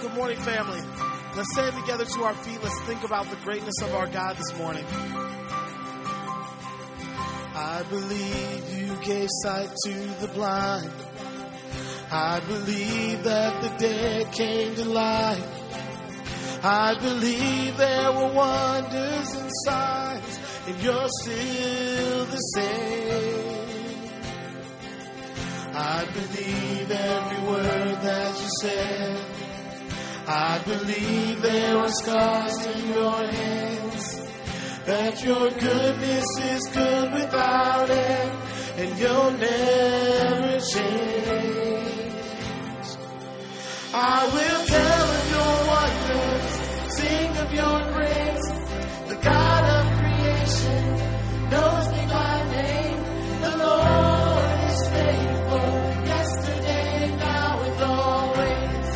Good morning, family. Let's stand together to our feet. Let's think about the greatness of our God this morning. I believe you gave sight to the blind. I believe that the dead came to life. I believe there were wonders and signs, and you're still the same. I believe every word that you said. I believe there are scars in your hands, that your goodness is good without end, and you'll never change. I will tell of your wonders, sing of your grace. The God of creation knows me by name. The Lord is faithful, yesterday, now, and always,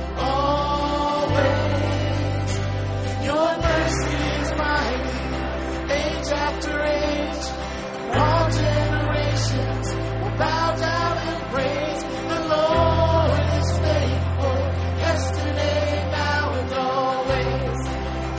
always. Your mercy is mighty, age after age. All generations will bow down and praise. The Lord is faithful, yesterday, now, and always,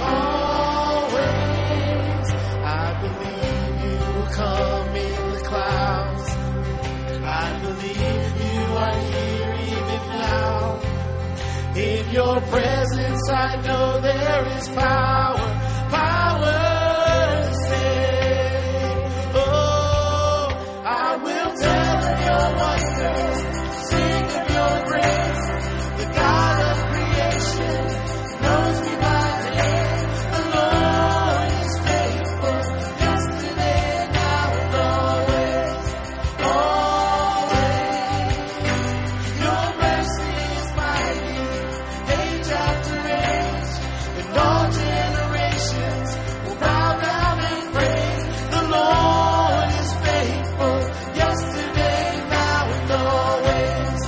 always. I believe you will come in the clouds. I believe you are here even now. In your presence I know there is power, power to save. Oh, I will tell of your wonders, sing of your grace. The God of creation knows me by name. The Lord is faithful, yesterday, now, and always, always. Your mercy is mighty, age after age, and all generations will bow down and praise. The Lord is faithful, yesterday, now, and always,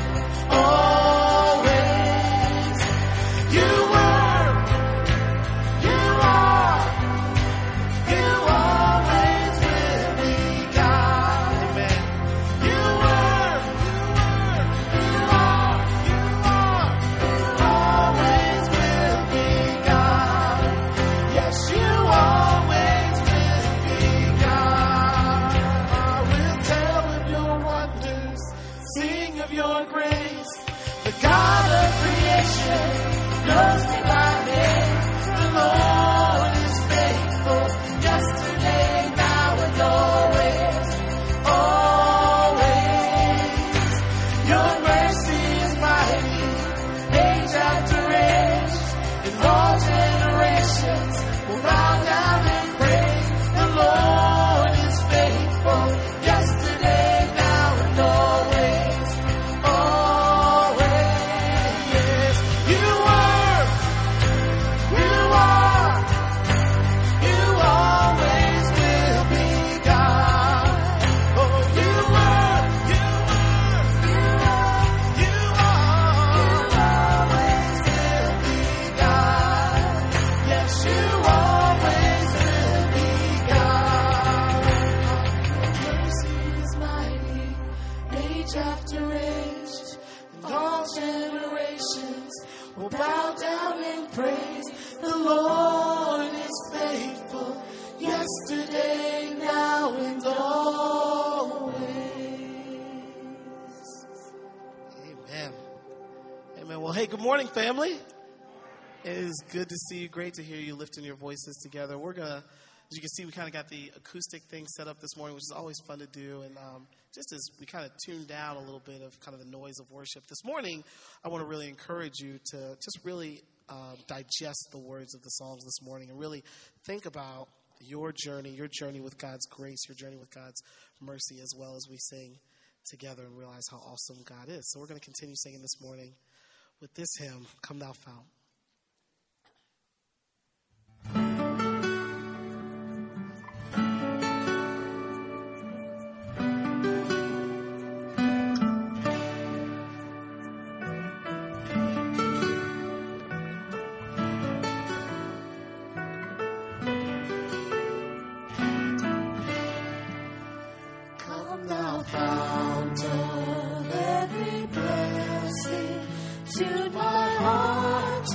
always. You were, you are, you always will be God. Amen. You were, you are, you always will be God. Yes, you always will be God. I will tell of your wonders, sing of your grace. The God of creation knows me by name. The Lord is faithful, yesterday, now, and always, always. Your mercy is mighty, age after age, and all generations will bow down and praise. The Lord is faithful, yesterday, now, and always, always. Yes, you were, you are, you always will be God. Oh, you were, you are, you always will be God. Yes, you always will be God. Your mercy is mighty, age after age, and all generations will bow down and praise. The Lord is faithful, yesterday, now, and always. Amen. Amen. Well, hey, good morning, family. It is good to see you. Great to hear you lifting your voices together. We're going to, as you can see, we kind of got the acoustic thing set up this morning, which is always fun to do. And just as we kind of tune down a little bit of kind of the noise of worship this morning, I want to really encourage you to just really digest the words of the songs this morning and really think about your journey with God's grace, your journey with God's mercy, as well as we sing together and realize how awesome God is. So we're going to continue singing this morning with this hymn, Come Thou Fount. Fount of every blessing, tune my heart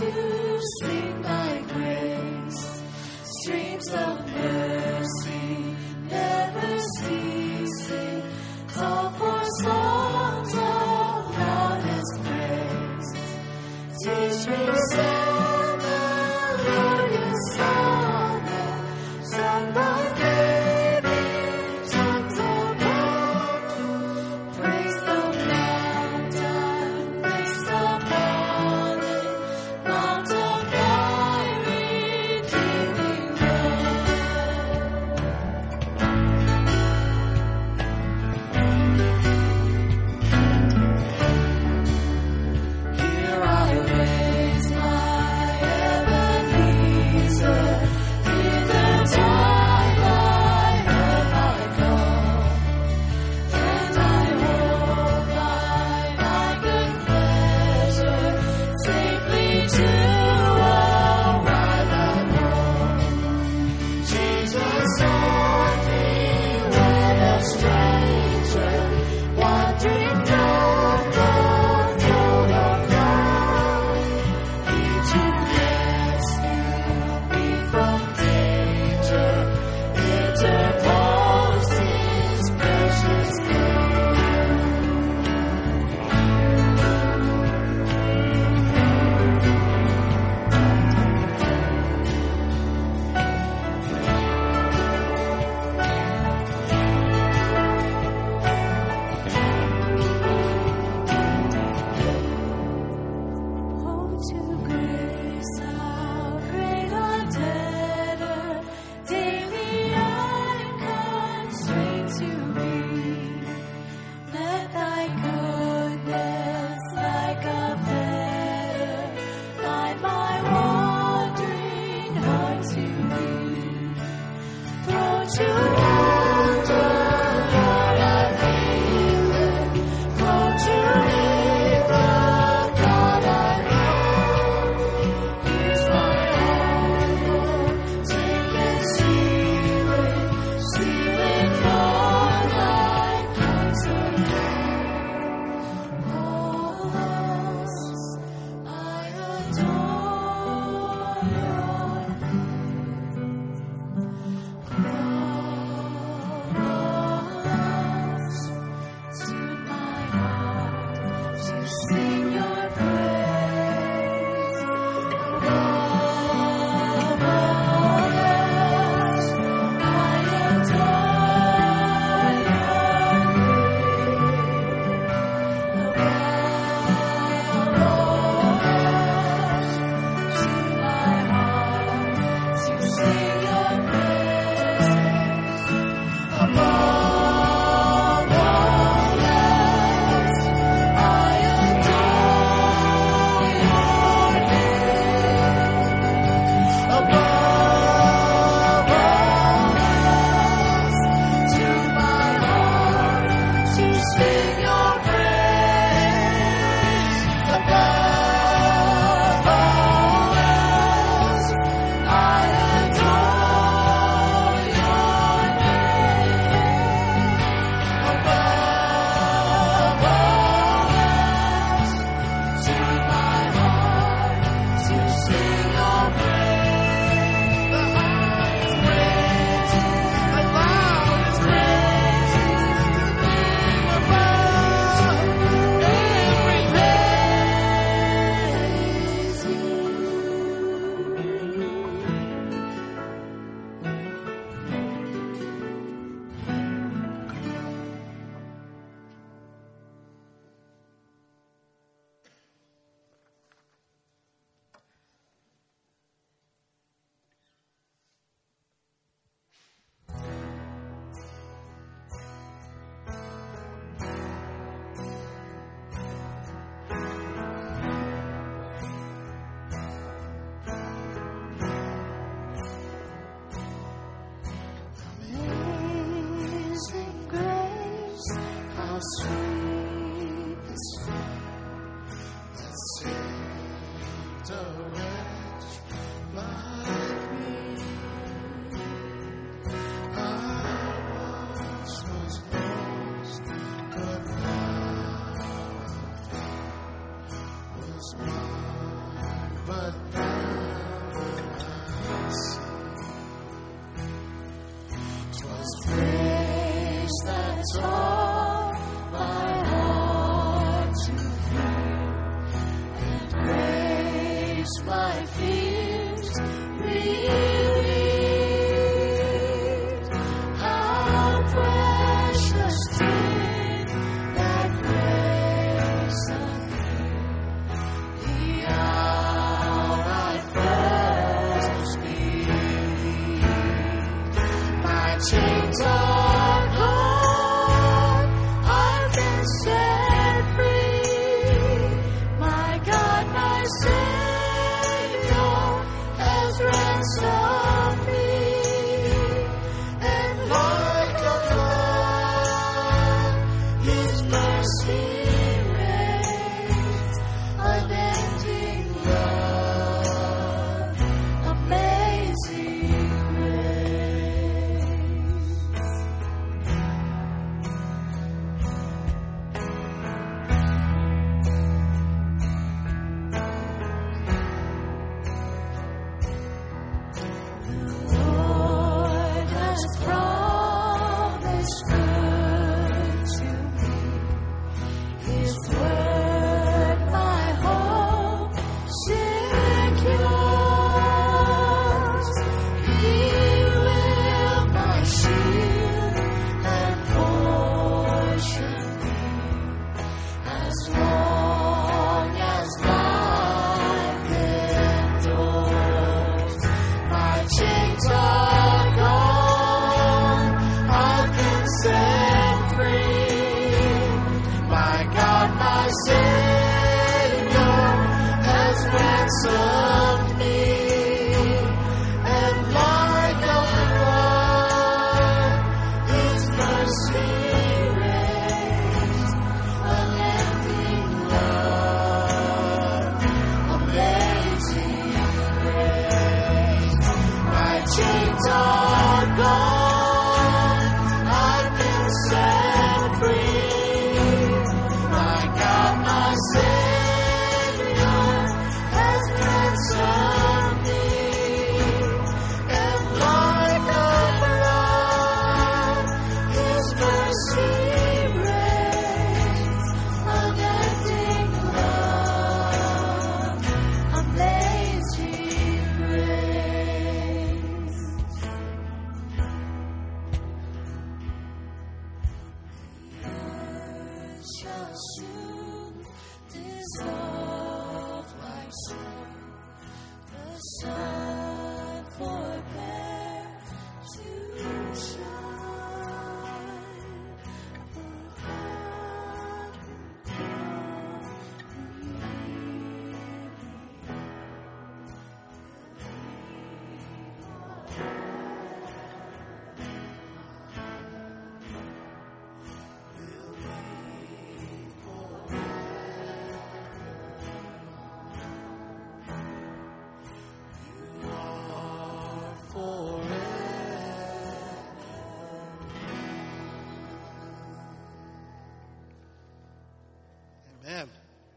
Amen.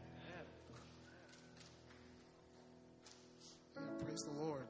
Praise the Lord.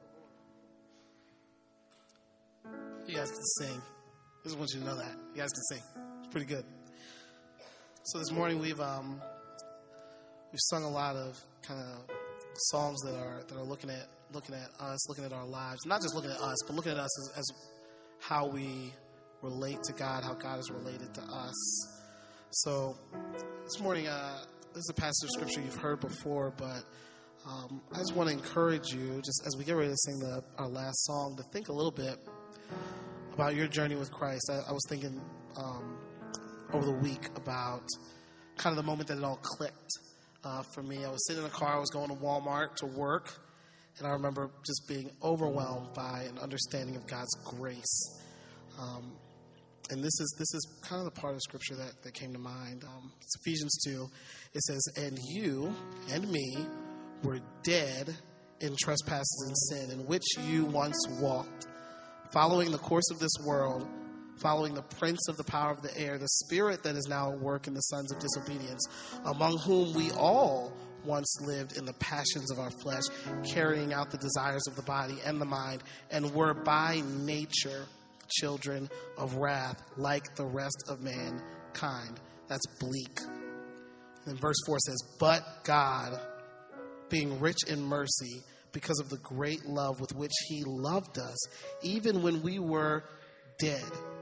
You guys can sing. I just want you to know that. You guys can sing. It's pretty good. So this morning we've sung a lot of kind of songs that are looking at us, looking at our lives. Not just looking at us, but looking at us as how we relate to God, how God is related to us. So this morning, this is a passage of scripture you've heard before, but I just want to encourage you, just as we get ready to sing our last song, to think a little bit about your journey with Christ. I was thinking over the week about kind of the moment that it all clicked for me. I was sitting in a car, I was going to Walmart to work, and I remember just being overwhelmed by an understanding of God's grace. And this is kind of the part of Scripture that came to mind. It's Ephesians 2. It says, "And you and me were dead in trespasses and sin, in which you once walked, following the course of this world, following the prince of the power of the air, the spirit that is now at work in the sons of disobedience, among whom we all once lived in the passions of our flesh, carrying out the desires of the body and the mind, and were by nature children of wrath, like the rest of mankind." That's bleak. And verse 4 says, "But God, being rich in mercy, because of the great love with which he loved us, even when we were dead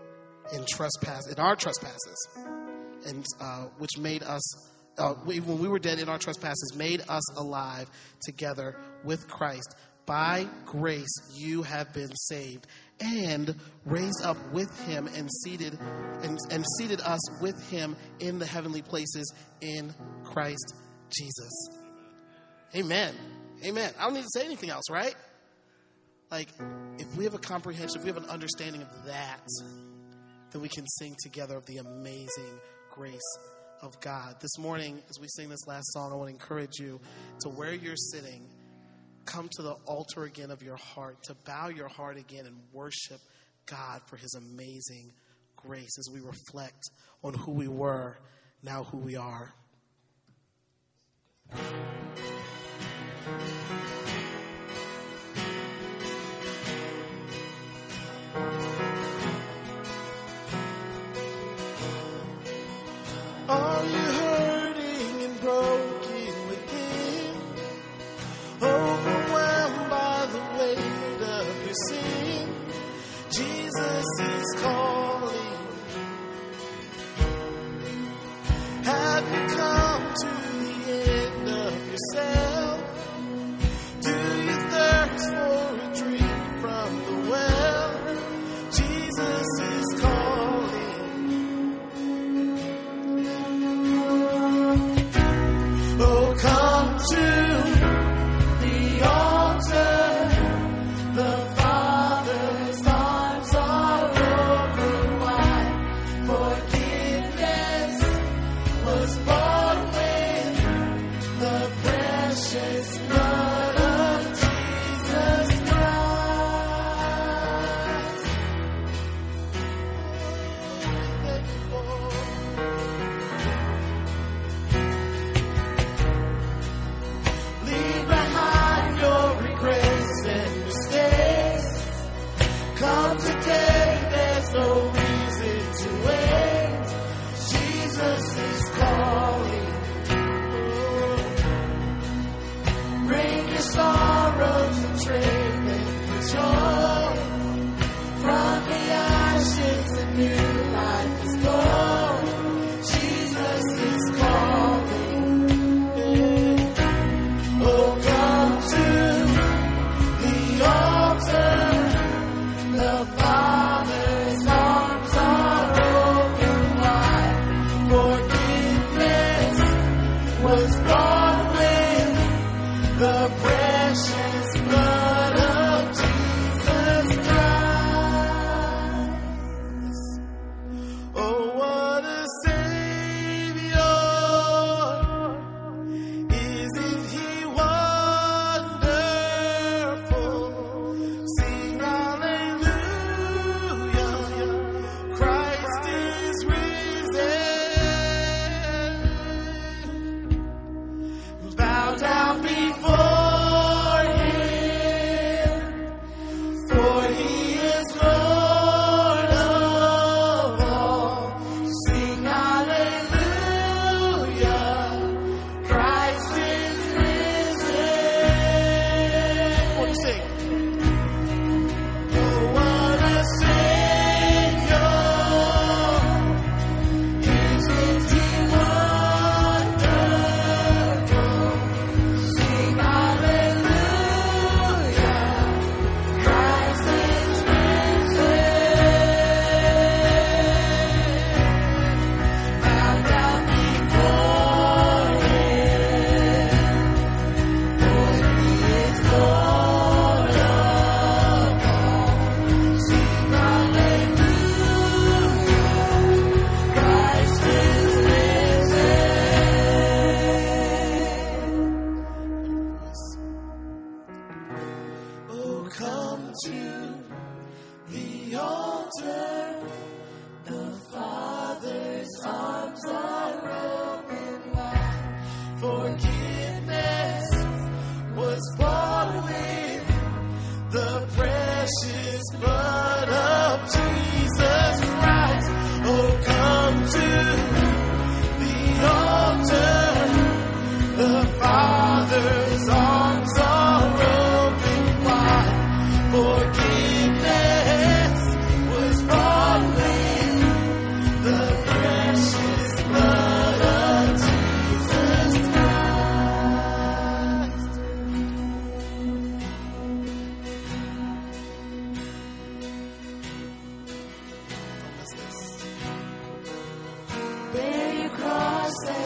in our trespasses, and which made us, when we were dead in our trespasses, made us alive together with Christ. By grace you have been saved, and raised up with him and seated us with him in the heavenly places in Christ Jesus. Amen. Amen. I don't need to say anything else, right? Like, if we have a comprehension, if we have an understanding of that, then we can sing together of the amazing grace of God. This morning, as we sing this last song, I want to encourage you to, where you're sitting, come to the altar again of your heart, to bow your heart again and worship God for his amazing grace as we reflect on who we were, now who we are. Are you hurting and broken within, overwhelmed by the weight of your sin? Jesus is calling. Have you come to the end of yourself?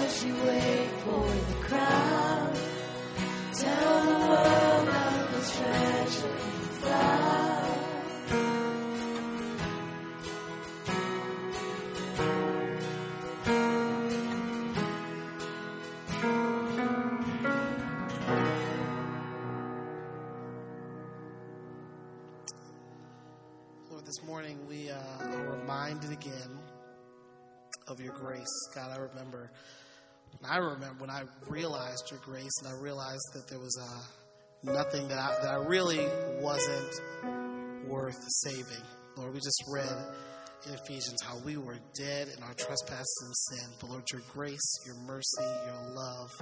as you wait for the crowd. Tell the world of the treasure you found. Lord, this morning we are reminded again of your grace. God, I remember when I realized your grace, and I realized that there was nothing that I really wasn't worth saving. Lord, we just read in Ephesians how we were dead in our trespasses and sin. But Lord, your grace, your mercy, your love,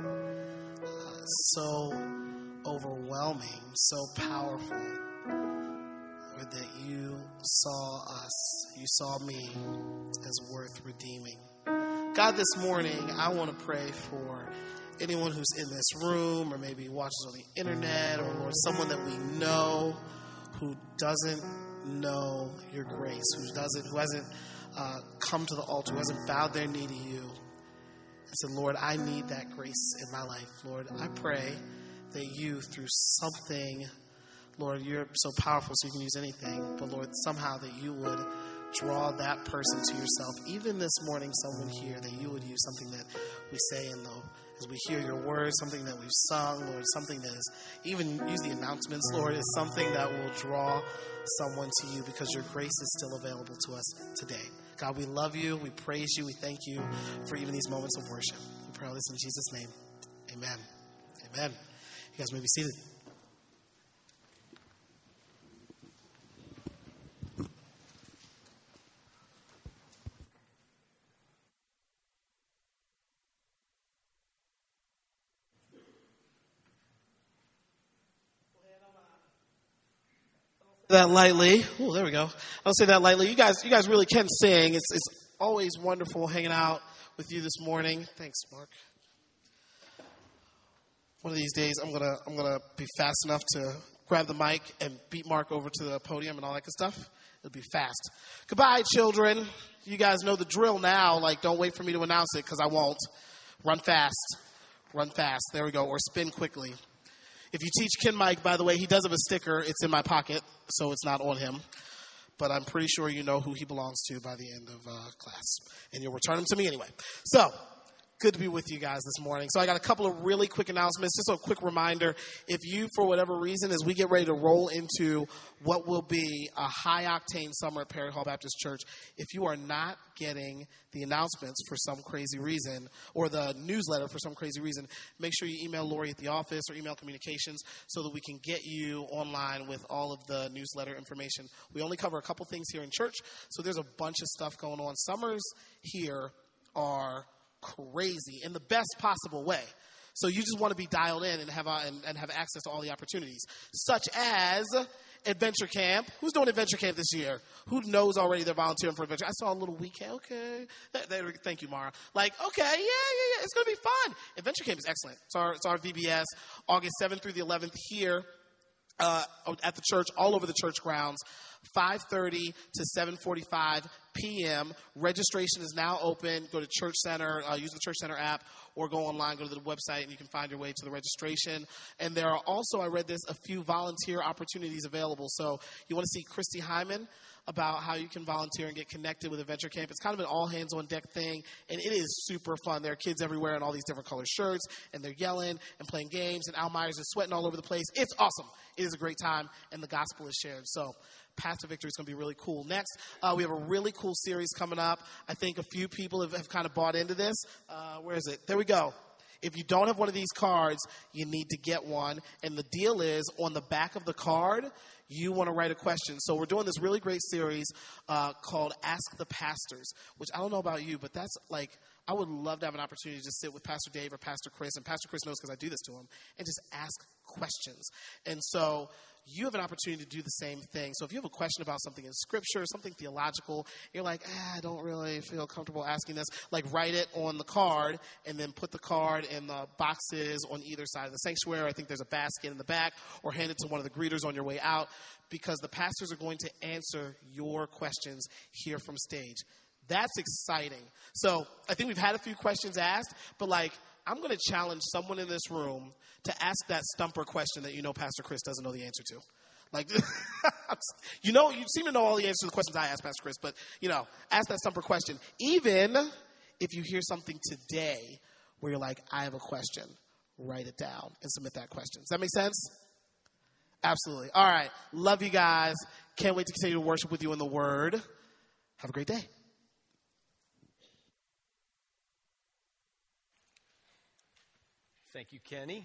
so overwhelming, so powerful, Lord, that you saw us, you saw me as worth redeeming. God, this morning, I want to pray for anyone who's in this room or maybe watches on the internet, or Lord, someone that we know who doesn't know your grace, who hasn't come to the altar, who hasn't bowed their knee to you and said, Lord, I need that grace in my life. Lord, I pray that you, through something, Lord, you're so powerful so you can use anything, but Lord, somehow that you would draw that person to yourself. Even this morning, someone here, that you would use something that we say as we hear your words, something that we've sung, Lord, something that is, even use the announcements, Lord, is something that will draw someone to you, because your grace is still available to us today. God, we love you. We praise you. We thank you for even these moments of worship. We pray all this in Jesus' name. Amen. Amen. You guys may be seated. That lightly. Oh, there we go. I don't say that lightly. You guys really can sing. It's always wonderful hanging out with you this morning. Thanks, Mark. One of these days, I'm gonna be fast enough to grab the mic and beat Mark over to the podium and all that good stuff. It'll be fast. Goodbye, children. You guys know the drill now. Like, don't wait for me to announce it, because I won't. Run fast. Run fast. There we go. Or spin quickly. If you teach Ken Mike, by the way, he does have a sticker. It's in my pocket, so it's not on him. But I'm pretty sure you know who he belongs to by the end of class. And you'll return him to me anyway. So, good to be with you guys this morning. So I got a couple of really quick announcements. Just a quick reminder, if you, for whatever reason, as we get ready to roll into what will be a high-octane summer at Perry Hall Baptist Church, if you are not getting the announcements for some crazy reason, or the newsletter for some crazy reason, make sure you email Lori at the office or email communications so that we can get you online with all of the newsletter information. We only cover a couple things here in church, so there's a bunch of stuff going on. Summers here are crazy in the best possible way. So you just want to be dialed in and have access to all the opportunities, such as Adventure Camp. Who's doing Adventure Camp this year? Who knows already they're volunteering for Adventure? I saw a little weekend. Okay. Thank you, Mara. Like, okay, yeah. It's going to be fun. Adventure Camp is excellent. It's our VBS, August 7th through the 11th here at the church, all over the church grounds. 5:30 to 7:45 p.m. Registration is now open. Go to Church Center, use the Church Center app, or go online, go to the website, and you can find your way to the registration. And there are also, I read this, a few volunteer opportunities available. So you want to see Christy Hyman about how you can volunteer and get connected with Adventure Camp. It's kind of an all-hands-on-deck thing, and it is super fun. There are kids everywhere in all these different color shirts, and they're yelling and playing games, and Al Myers is sweating all over the place. It's awesome. It is a great time, and the gospel is shared. So Path to Victory is going to be really cool. Next, we have a really cool series coming up. I think a few people have kind of bought into this. Where is it? There we go. If you don't have one of these cards, you need to get one. And the deal is, on the back of the card, you want to write a question. So we're doing this really great series called Ask the Pastors, which I don't know about you, but that's like, I would love to have an opportunity to just sit with Pastor Dave or Pastor Chris, and Pastor Chris knows because I do this to him, and just ask questions. And so you have an opportunity to do the same thing. So if you have a question about something in Scripture, something theological, you're like, I don't really feel comfortable asking this, like write it on the card and then put the card in the boxes on either side of the sanctuary. I think there's a basket in the back, or hand it to one of the greeters on your way out, because the pastors are going to answer your questions here from stage. That's exciting. So I think we've had a few questions asked, but like, I'm going to challenge someone in this room to ask that stumper question that Pastor Chris doesn't know the answer to. Like, you seem to know all the answers to the questions I asked Pastor Chris, but, ask that stumper question. Even if you hear something today where you're like, I have a question, write it down and submit that question. Does that make sense? Absolutely. All right. Love you guys. Can't wait to continue to worship with you in the Word. Have a great day. Thank you, Kenny.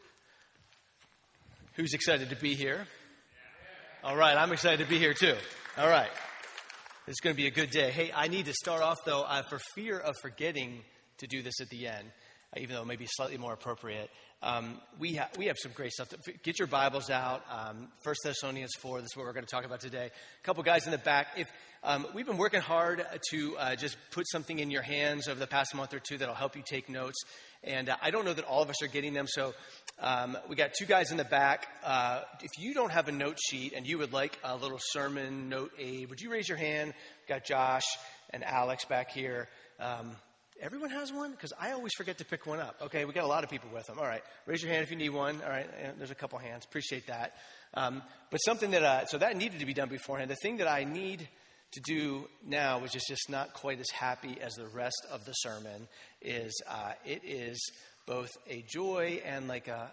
Who's excited to be here? All right, I'm excited to be here too. All right. It's going to be a good day. Hey, I need to start off, though, for fear of forgetting to do this at the end, even though it may be slightly more appropriate. We have some great stuff. Get your Bibles out. 1 Thessalonians 4, this is what we're going to talk about today. A couple guys in the back. We've been working hard to just put something in your hands over the past month or two that'll help you take notes. And I don't know that all of us are getting them, so we got two guys in the back. If you don't have a note sheet and you would like a little sermon note aid, would you raise your hand? We've got Josh and Alex back here. Everyone has one? Because I always forget to pick one up. Okay, we got a lot of people with them. All right, raise your hand if you need one. All right, there's a couple hands. Appreciate that. But something that, so that needed to be done beforehand. The thing that I need to do now, which is just not quite as happy as the rest of the sermon, is it is both a joy and like a,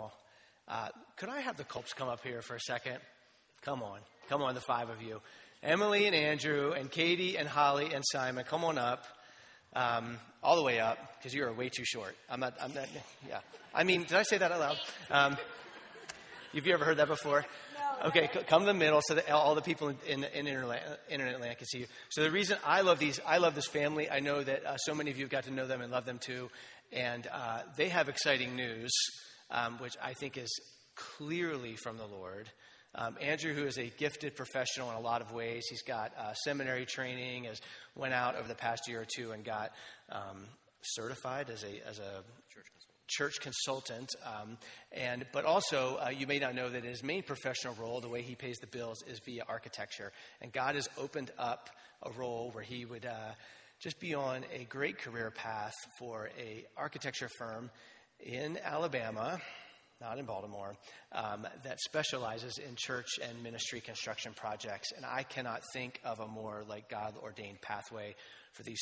could I have the Culps come up here for a second? Come on, the five of you. Emily and Andrew and Katie and Holly and Simon, come on up. All the way up, because you are way too short. I'm not, yeah. I mean, did I say that out loud? Have you ever heard that before? No. Okay, come to the middle so that all the people in internet land can see you. So the reason I love this family, I know that so many of you have got to know them and love them too. And they have exciting news, which I think is clearly from the Lord. Andrew, who is a gifted professional in a lot of ways, he's got seminary training, has went out over the past year or two and got certified as a church consultant. But also, you may not know that his main professional role, the way he pays the bills, is via architecture. And God has opened up a role where he would just be on a great career path for a architecture firm in Alabama, not in Baltimore, that specializes in church and ministry construction projects. And I cannot think of a more like God-ordained pathway for these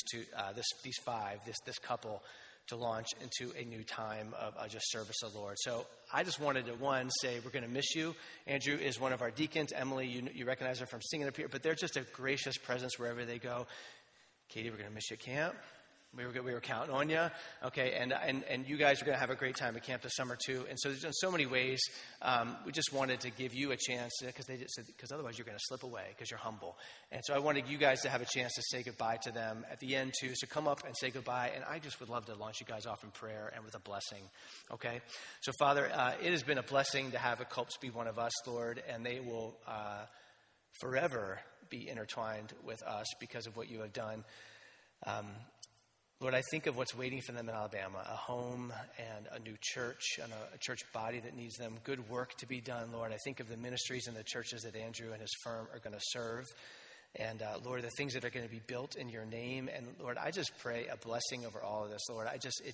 this couple to launch into a new time of just service to the Lord. So I just wanted to, say we're going to miss you. Andrew is one of our deacons. Emily, you recognize her from singing up here, but they're just a gracious presence wherever they go. Katie, we're going to miss you at camp. We were counting on you, okay, and you guys are going to have a great time at camp this summer too. And so there's in so many ways, we just wanted to give you a chance because otherwise you're going to slip away because you're humble. And so I wanted you guys to have a chance to say goodbye to them at the end too. So come up and say goodbye, and I just would love to launch you guys off in prayer and with a blessing, okay? So Father, it has been a blessing to have a Culps be one of us, Lord, and they will forever be intertwined with us because of what you have done. Lord, I think of what's waiting for them in Alabama, a home and a new church and a church body that needs them, good work to be done, Lord. I think of the ministries and the churches that Andrew and his firm are going to serve. And, Lord, the things that are going to be built in your name. And, Lord, I just pray a blessing over all of this, Lord.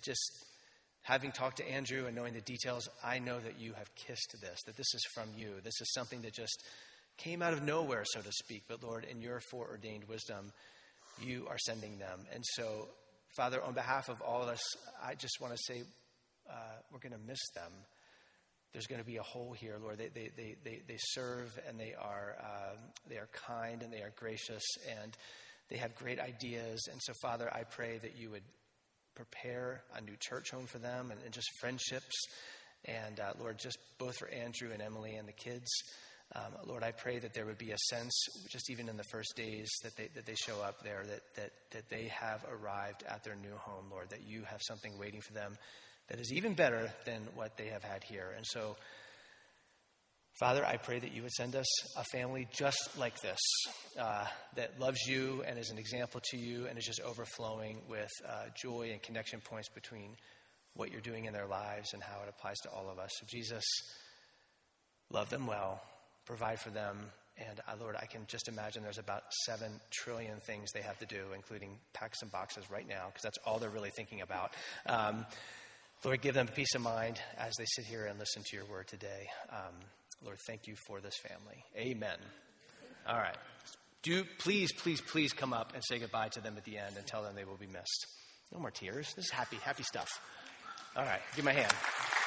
Having talked to Andrew and knowing the details, I know that you have kissed this, that this is from you. This is something that just came out of nowhere, so to speak. But, Lord, in your foreordained wisdom, you are sending them. And so, Father, on behalf of all of us, I just want to say we're going to miss them. There's going to be a hole here, Lord. They serve, and they are kind, and they are gracious, and they have great ideas. And so, Father, I pray that you would prepare a new church home for them and just friendships. And, Lord, just both for Andrew and Emily and the kids. Lord, I pray that there would be a sense, just even in the first days that they show up there, that they have arrived at their new home, Lord, that you have something waiting for them that is even better than what they have had here. And so, Father, I pray that you would send us a family just like this, that loves you and is an example to you and is just overflowing with joy and connection points between what you're doing in their lives and how it applies to all of us. So, Jesus, love them well. Provide for them, And Lord, I can just imagine there's about 7 trillion things they have to do, including pack some boxes right now, because that's all they're really thinking about. Lord, give them peace of mind as they sit here and listen to your word today. Lord, thank you for this family. Amen. All right. Please come up and say goodbye to them at the end and tell them they will be missed. No more tears. This is happy stuff. All right. Give my hand.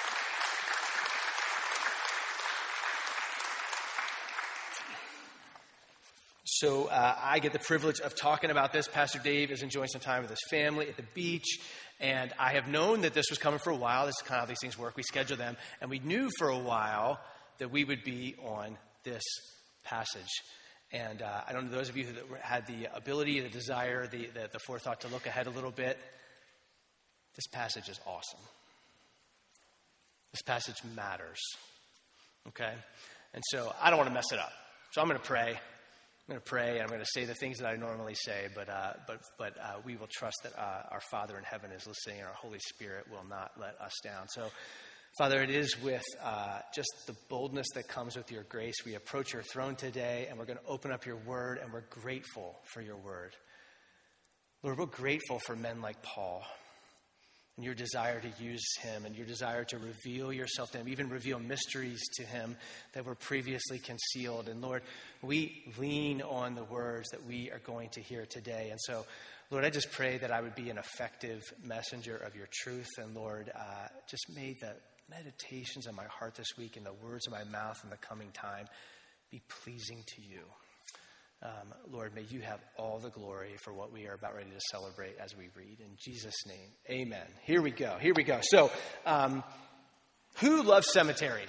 So I get the privilege of talking about this. Pastor Dave is enjoying some time with his family at the beach. And I have known that this was coming for a while. This is kind of how these things work. We schedule them. And we knew for a while that we would be on this passage. And I don't know, those of you who had the ability, the desire, the forethought to look ahead a little bit, this passage is awesome. This passage matters. Okay? And so I don't want to mess it up. So I'm going to pray. I'm going to pray, and I'm going to say the things that I normally say, but we will trust that our Father in heaven is listening, and our Holy Spirit will not let us down. So, Father, it is with just the boldness that comes with your grace. We approach your throne today, and we're going to open up your word, and we're grateful for your word. Lord, we're grateful for men like Paul, and your desire to use him, and your desire to reveal yourself to him, even reveal mysteries to him that were previously concealed. And Lord, we lean on the words that we are going to hear today. And so, Lord, I just pray that I would be an effective messenger of your truth. And Lord, just may the meditations of my heart this week and the words of my mouth in the coming time be pleasing to you. Lord, may you have all the glory for what we are about ready to celebrate as we read. In Jesus' name, amen. Here we go. So, who loves cemeteries?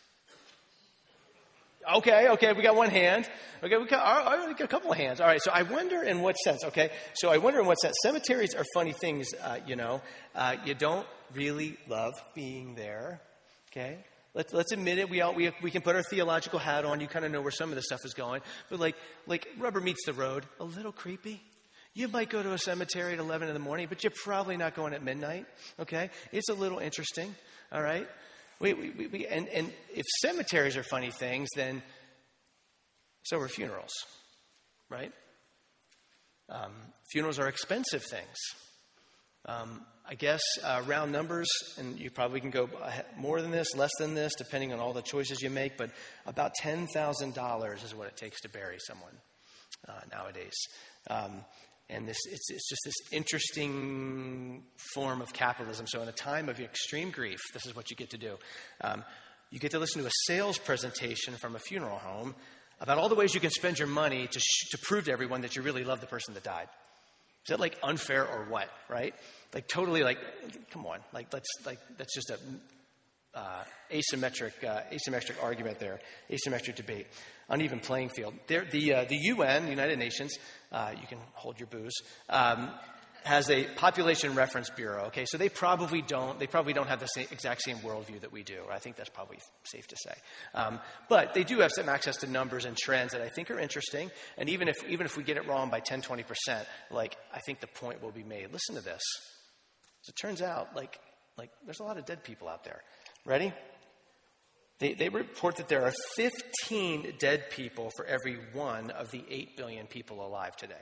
Okay, we got one hand. Okay, we got a couple of hands. All right, so I wonder in what sense, cemeteries are funny things, you don't really love being there, okay? Let's admit it. We can put our theological hat on. You kind of know where some of this stuff is going. But like rubber meets the road. A little creepy. You might go to a cemetery at 11 in the morning, but you're probably not going at midnight. Okay? It's a little interesting. All right? And if cemeteries are funny things, then so are funerals. Right? Funerals are expensive things. I guess round numbers, and you probably can go more than this, less than this, depending on all the choices you make, but about $10,000 is what it takes to bury someone nowadays. And it's just this interesting form of capitalism. So in a time of extreme grief, this is what you get to do. You get to listen to a sales presentation from a funeral home about all the ways you can spend your money to prove to everyone that you really love the person that died. Is that unfair or what, right? Totally come on. That's just a asymmetric argument there, asymmetric debate, uneven playing field. The UN, United Nations, you can hold your booze, has a population reference bureau. Okay, so they probably don't have the exact same worldview that we do. I think that's probably safe to say. But they do have some access to numbers and trends that I think are interesting. And even if we get it wrong by 10, 20%, I think the point will be made. Listen to this. As it turns out, there's a lot of dead people out there. Ready? They report that there are 15 dead people for every one of the 8 billion people alive today.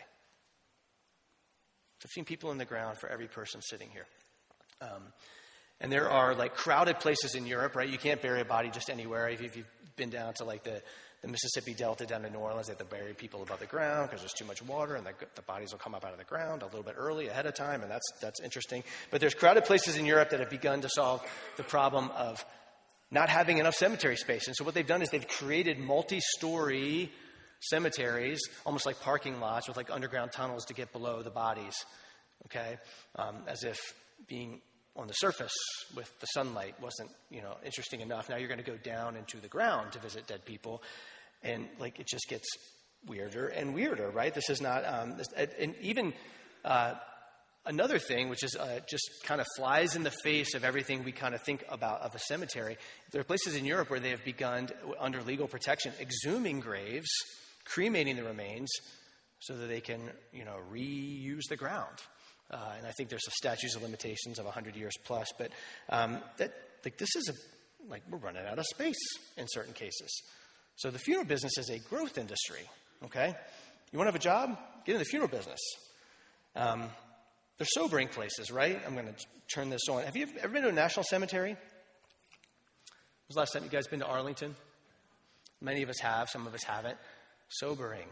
15 people in the ground for every person sitting here. And there are crowded places in Europe, right? You can't bury a body just anywhere. If you've been down to the Mississippi Delta down to New Orleans, they have to bury people above the ground because there's too much water, and the bodies will come up out of the ground a little bit early ahead of time, and that's interesting. But there's crowded places in Europe that have begun to solve the problem of not having enough cemetery space. And so what they've done is they've created multi-story cemeteries, almost like parking lots with underground tunnels to get below the bodies, okay? As if being on the surface with the sunlight wasn't, interesting enough. Now you're going to go down into the ground to visit dead people, and it just gets weirder and weirder, right? This is not, and even another thing, which is just kind of flies in the face of everything we kind of think about of a cemetery. There are places in Europe where they have begun, under legal protection, exhuming graves, cremating the remains, so that they can, reuse the ground. And I think there's a statutes of limitations of 100 years plus. But this is we're running out of space in certain cases. So the funeral business is a growth industry, okay? You want to have a job? Get in the funeral business. They're sobering places, right? I'm going to turn this on. Have you ever been to a national cemetery? When was the last time you guys been to Arlington? Many of us have. Some of us haven't. Sobering.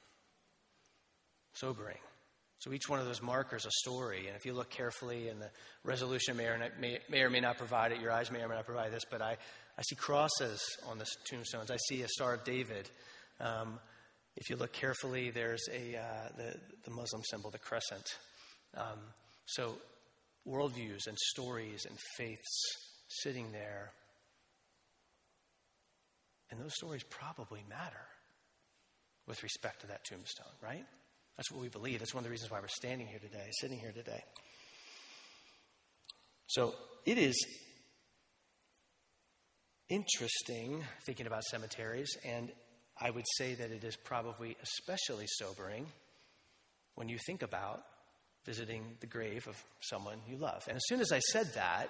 So each one of those markers a story. And if you look carefully, and the resolution may or may not provide it, your eyes may or may not provide this, but I see crosses on the tombstones. I see a Star of David. If you look carefully, there's the Muslim symbol, the crescent. So worldviews and stories and faiths sitting there. And those stories probably matter with respect to that tombstone, right? That's what we believe. That's one of the reasons why we're standing here today, sitting here today. So it is interesting thinking about cemeteries, and I would say that it is probably especially sobering when you think about visiting the grave of someone you love. And as soon as I said that,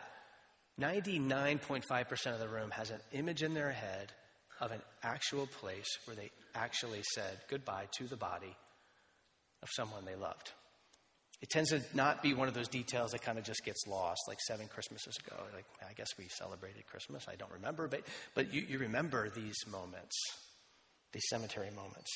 99.5% of the room has an image in their head of an actual place where they actually said goodbye to the body of someone they loved. It tends to not be one of those details that kind of just gets lost, like 7 Christmases ago. Like, I guess we celebrated Christmas. I don't remember, but you remember these moments, these cemetery moments.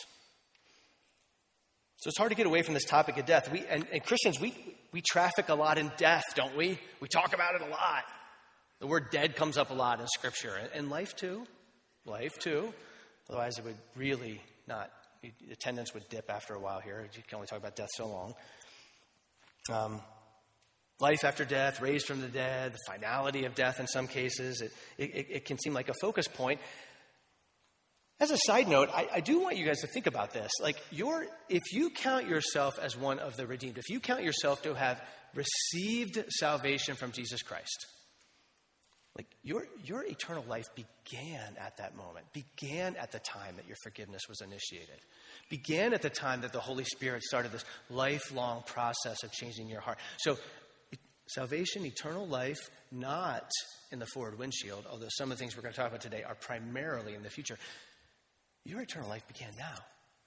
So it's hard to get away from this topic of death. And Christians, we traffic a lot in death, don't we? We talk about it a lot. The word dead comes up a lot in Scripture. And life too. Life too. Otherwise it would really not, attendance would dip after a while here. You can only talk about death so long. Life after death, raised from the dead, the finality of death in some cases. It can seem like a focus point. As a side note, I do want you guys to think about this. Like, if you count yourself as one of the redeemed, if you count yourself to have received salvation from Jesus Christ, like your eternal life began at that moment, began at the time that your forgiveness was initiated, began at the time that the Holy Spirit started this lifelong process of changing your heart. So salvation, eternal life, not in the forward windshield, although some of the things we're going to talk about today are primarily in the future. Your eternal life began now.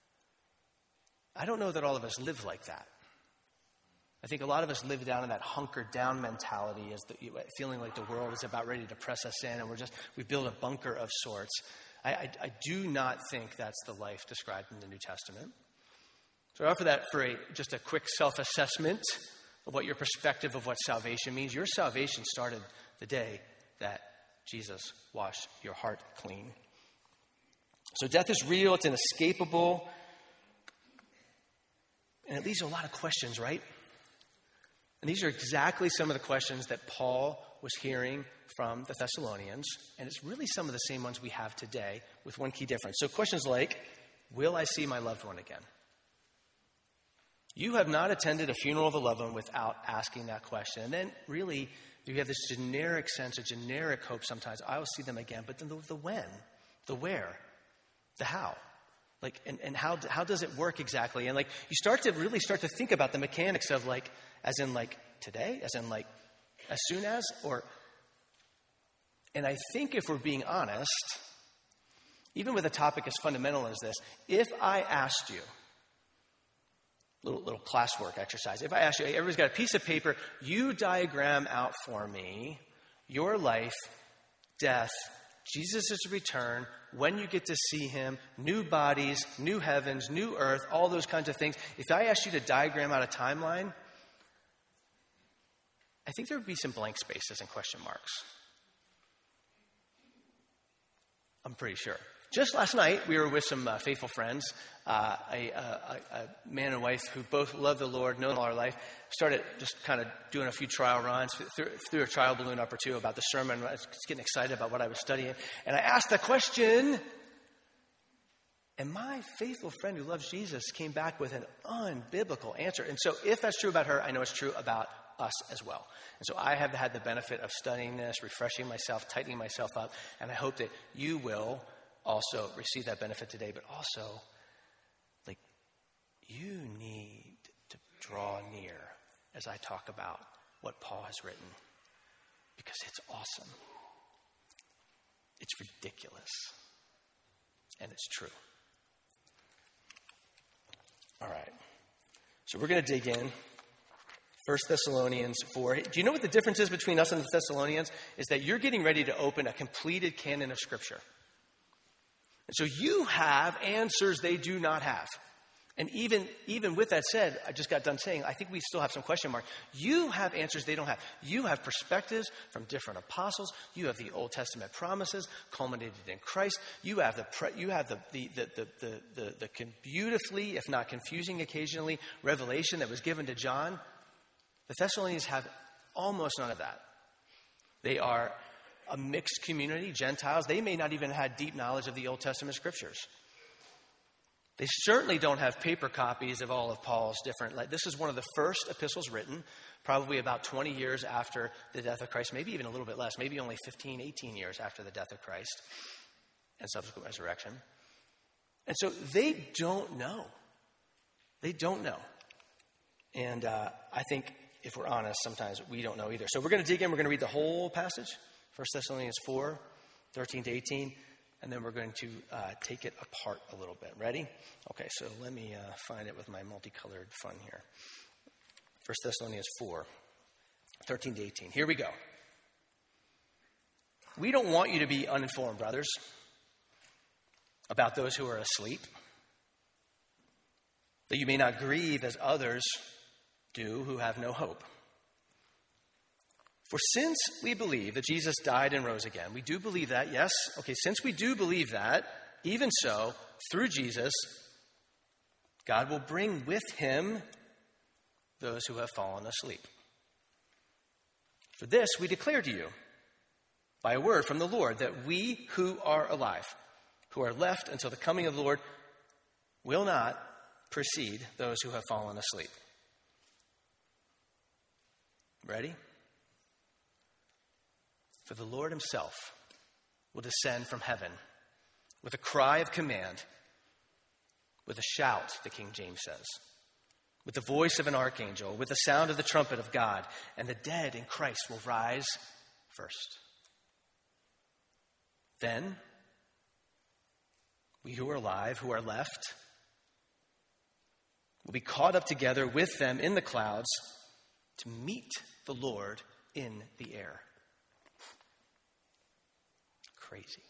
I don't know that all of us live like that. I think a lot of us live down in that hunkered down mentality, feeling like the world is about ready to press us in, and we build a bunker of sorts. I do not think that's the life described in the New Testament. So I offer that for just a quick self-assessment of what your perspective of what salvation means. Your salvation started the day that Jesus washed your heart clean. So death is real, it's inescapable, and it leaves a lot of questions, right? And these are exactly some of the questions that Paul was hearing from the Thessalonians, and it's really some of the same ones we have today with one key difference. So questions like, will I see my loved one again? You have not attended a funeral of a loved one without asking that question. And then really, you have this generic sense, a generic hope sometimes, I will see them again, but then the when, the where, the how. Like, and how does it work exactly? And like, you start to think about the mechanics of like, as in like today, as in like as soon as, and I think if we're being honest, even with a topic as fundamental as this, if I asked you, little classwork exercise, if I asked you, hey, everybody's got a piece of paper, you diagram out for me your life, death, Jesus' return, when you get to see him, new bodies, new heavens, new earth, all those kinds of things. If I asked you to diagram out a timeline, I think there would be some blank spaces and question marks. I'm pretty sure. Just last night, we were with some faithful friends, a man and wife who both love the Lord, know all our life, started just kind of doing a few trial runs, threw a trial balloon up or two about the sermon. I was getting excited about what I was studying. And I asked the question, and my faithful friend who loves Jesus came back with an unbiblical answer. And so if that's true about her, I know it's true about us as well. And so I have had the benefit of studying this, refreshing myself, tightening myself up, and I hope that you will also receive that benefit today, but also, like, you need to draw near as I talk about what Paul has written, because it's awesome. It's ridiculous. and it's true. All right. So we're going to dig in. 1 Thessalonians 4. Do you know what the difference is between us and the Thessalonians? Is that you're getting ready to open a completed canon of Scripture. And so you have answers they do not have. And even with that said, I just got done saying, I think we still have some question marks. You have answers they don't have. You have perspectives from different apostles. You have the Old Testament promises culminated in Christ. You have the beautifully, if not confusing occasionally, revelation that was given to John. The Thessalonians have almost none of that. They are a mixed community, Gentiles. They may not even have had deep knowledge of the Old Testament scriptures. They certainly don't have paper copies of all of Paul's different... This is one of the first epistles written, probably about 20 years after the death of Christ, maybe even a little bit less, maybe only 15, 18 years after the death of Christ and subsequent resurrection. And so they don't know. They don't know. And I think, if we're honest, sometimes we don't know either. So we're going to dig in. We're going to read the whole passage, 1 Thessalonians 4, 13 to 18. And then we're going to take it apart a little bit. Ready? Okay, so let me find it with my multicolored fun here. 1 Thessalonians 4, 13 to 18. Here we go. We don't want you to be uninformed, brothers, about those who are asleep, that you may not grieve as others do who have no hope. For since we believe that Jesus died and rose again, we do believe that, yes. Okay, since we do believe that, even so, through Jesus, God will bring with him those who have fallen asleep. For this we declare to you, by a word from the Lord, that we who are alive, who are left until the coming of the Lord, will not precede those who have fallen asleep. Ready? For the Lord himself will descend from heaven with a cry of command, with a shout, the King James says, with the voice of an archangel, with the sound of the trumpet of God, and the dead in Christ will rise first. Then, we who are alive, who are left, will be caught up together with them in the clouds to meet the Lord in the air. Crazy.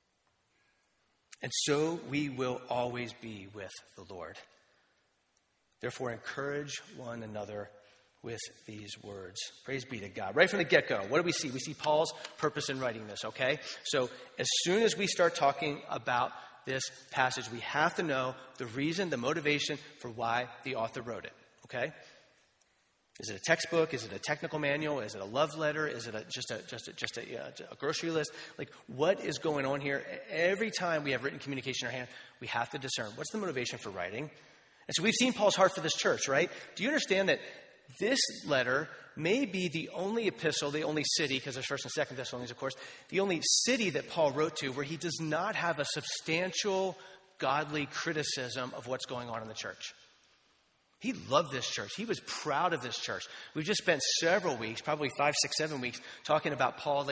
And so we will always be with the Lord. Therefore, encourage one another with these words. Praise be to God. Right from the get-go, what do we see? We see Paul's purpose in writing this, okay? So as soon as we start talking about this passage, we have to know the reason, the motivation for why the author wrote it, okay? Is it a textbook? Is it a technical manual? Is it a love letter? Is it just a grocery list? Like, what is going on here? Every time we have written communication in our hand, we have to discern what's the motivation for writing. And so we've seen Paul's heart for this church, right? Do you understand that this letter may be the only epistle, the only city, because there's 1st and 2nd Thessalonians, of course, the only city that Paul wrote to where he does not have a substantial godly criticism of what's going on in the church. He loved this church. He was proud of this church. We've just spent several weeks, probably 5, 6, 7 weeks, talking about Paul.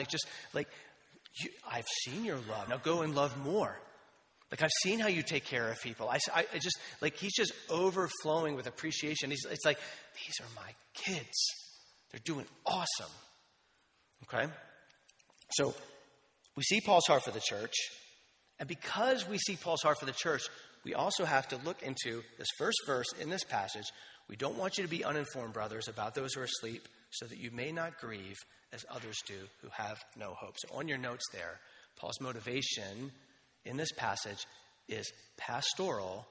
I've seen your love. Now go and love more. Like, I've seen how you take care of people. He's just overflowing with appreciation. It's like, these are my kids. They're doing awesome. Okay? So we see Paul's heart for the church. And because we see Paul's heart for the church, we also have to look into this first verse in this passage. We don't want you to be uninformed, brothers, about those who are asleep, so that you may not grieve as others do who have no hope. So on your notes there, Paul's motivation in this passage is pastoral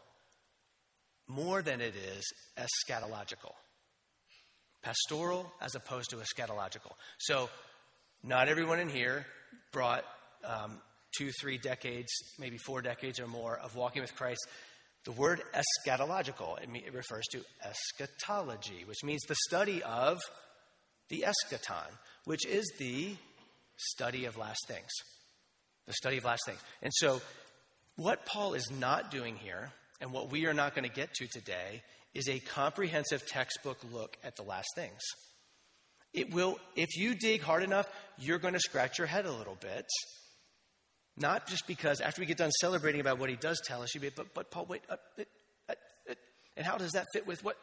more than it is eschatological. Pastoral as opposed to eschatological. So not everyone in here brought 2, 3 decades, maybe 4 decades or more of walking with Christ. The word eschatological, it refers to eschatology, which means the study of the eschaton, which is the study of last things. The study of last things. And so what Paul is not doing here, and what we are not going to get to today, is a comprehensive textbook look at the last things. It will, if you dig hard enough, you're going to scratch your head a little bit. Not just because after we get done celebrating about what he does tell us, you'd be, but Paul, wait, and how does that fit with what?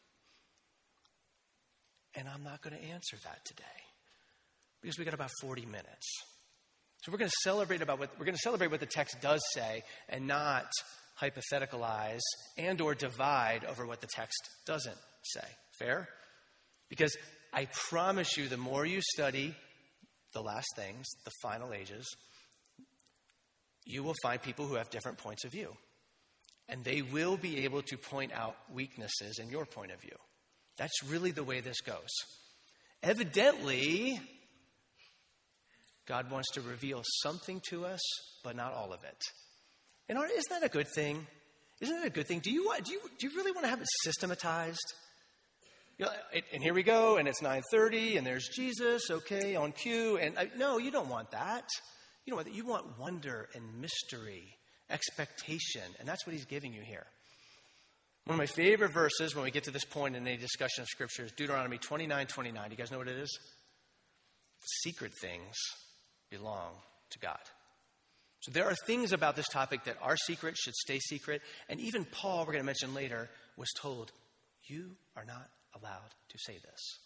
And I'm not going to answer that today because we got about 40 minutes. So we're going to celebrate what the text does say and not hypotheticalize and or divide over what the text doesn't say. Fair? Because I promise you, the more you study the last things, the final ages, you will find people who have different points of view. And they will be able to point out weaknesses in your point of view. That's really the way this goes. Evidently, God wants to reveal something to us, but not all of it. And isn't that a good thing? Isn't it a good thing? Do you really want to have it systematized? You know, and here we go, and it's 9:30, and there's Jesus, okay, on cue. And no, you don't want that. You don't want that. You want wonder and mystery, expectation, and that's what he's giving you here. One of my favorite verses when we get to this point in any discussion of Scripture is Deuteronomy 29:29. You guys know what it is? Secret things belong to God. So there are things about this topic that are secret, should stay secret. And even Paul, we're going to mention later, was told, you are not allowed to say this.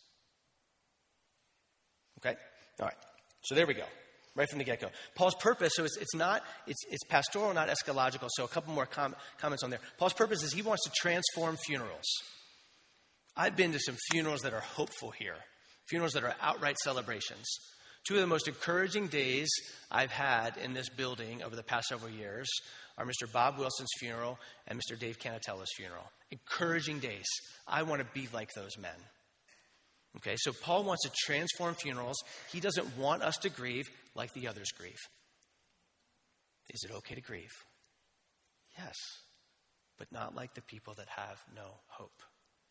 Okay? All right. So there we go. Right from the get-go. Paul's purpose, so it's pastoral, not eschatological. So a couple more comments on there. Paul's purpose is he wants to transform funerals. I've been to some funerals that are hopeful here. Funerals that are outright celebrations. Two of the most encouraging days I've had in this building over the past several years are Mr. Bob Wilson's funeral and Mr. Dave Canatella's funeral. Encouraging days. I want to be like those men. Okay, so Paul wants to transform funerals. He doesn't want us to grieve like the others grieve. Is it okay to grieve? Yes, but not like the people that have no hope.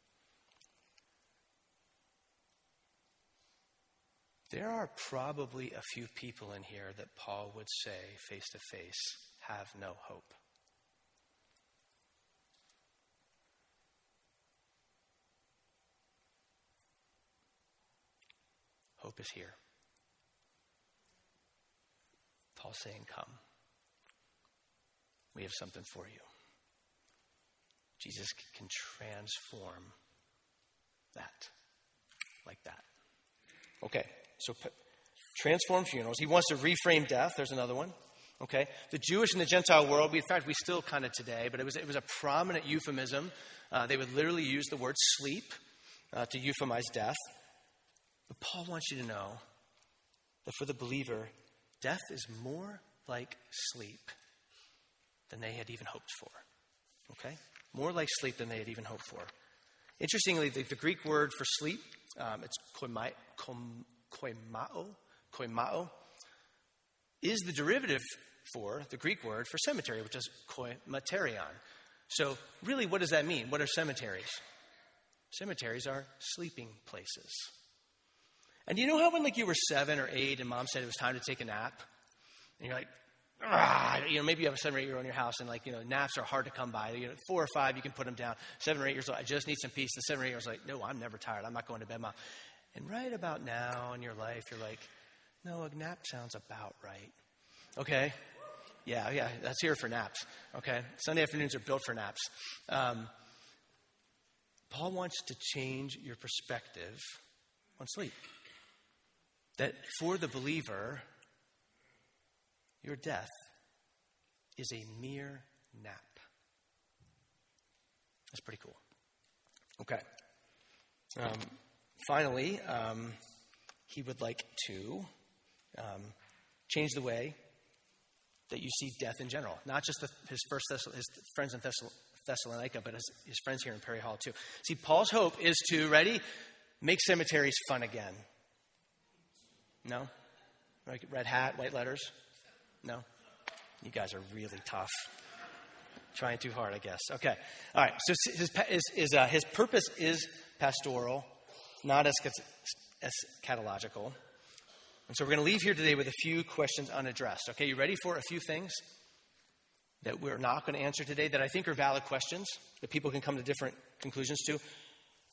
There are probably a few people in here that Paul would say face to face have no hope. Hope is here. Paul's saying, come. We have something for you. Jesus can transform that, like that. Okay, so transform funerals. He wants to reframe death. There's another one. Okay, the Jewish and the Gentile world, in fact, we still kind of today, but it was a prominent euphemism. They would literally use the word sleep to euphemize death. But Paul wants you to know that for the believer, death is more like sleep than they had even hoped for. Okay? More like sleep than they had even hoped for. Interestingly, the Greek word for sleep, it's koimao, is the derivative for the Greek word for cemetery, which is koimaterion. So really, what does that mean? What are cemeteries? Cemeteries are sleeping places. And you know how when you were 7 or 8 and mom said it was time to take a nap? And you're like, maybe you have a 7 or 8-year-old in your house and naps are hard to come by. 4 or 5, you can put them down. 7 or 8 years old, I just need some peace. The 7 or 8 year old's like, no, I'm never tired. I'm not going to bed, Mom. And right about now in your life, you're like, no, a nap sounds about right. Okay? Yeah, that's here for naps. Okay? Sunday afternoons are built for naps. Paul wants to change your perspective on sleep. That for the believer, your death is a mere nap. That's pretty cool. Okay. Finally, he would like to change the way that you see death in general. Not just his friends in Thessalonica, but his friends here in Perry Hall too. See, Paul's hope is to, ready, make cemeteries fun again. No? Red hat, white letters? No? You guys are really tough. Trying too hard, I guess. Okay. All right. So his purpose is pastoral, not eschatological. And so we're going to leave here today with a few questions unaddressed. Okay, you ready for a few things that we're not going to answer today that I think are valid questions that people can come to different conclusions to?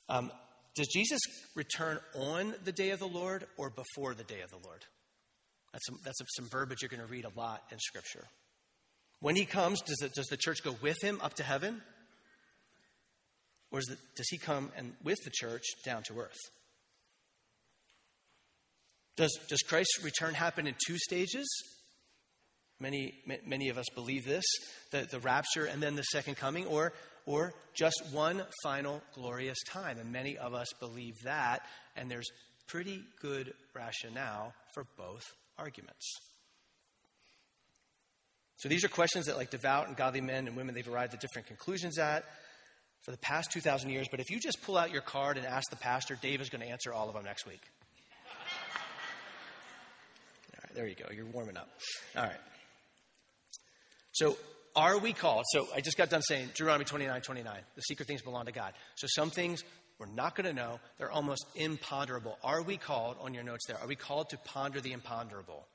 Does Jesus return on the day of the Lord or before the day of the Lord? That's some verbiage you're going to read a lot in Scripture. When he comes, does the church go with him up to heaven? Or does he come and with the church down to earth? Does Christ's return happen in 2 stages? Many of us believe this, the rapture and then the second coming, or just one final glorious time. And many of us believe that, and there's pretty good rationale for both arguments. So these are questions that devout and godly men and women, they've arrived at different conclusions at for the past 2,000 years. But if you just pull out your card and ask the pastor, Dave is going to answer all of them next week. All right, there you go. You're warming up. All right. So are we called? So I just got done saying Deuteronomy 29:29. The secret things belong to God. So some things we're not going to know. They're almost imponderable. Are we called, on your notes there, are we called to ponder the imponderable?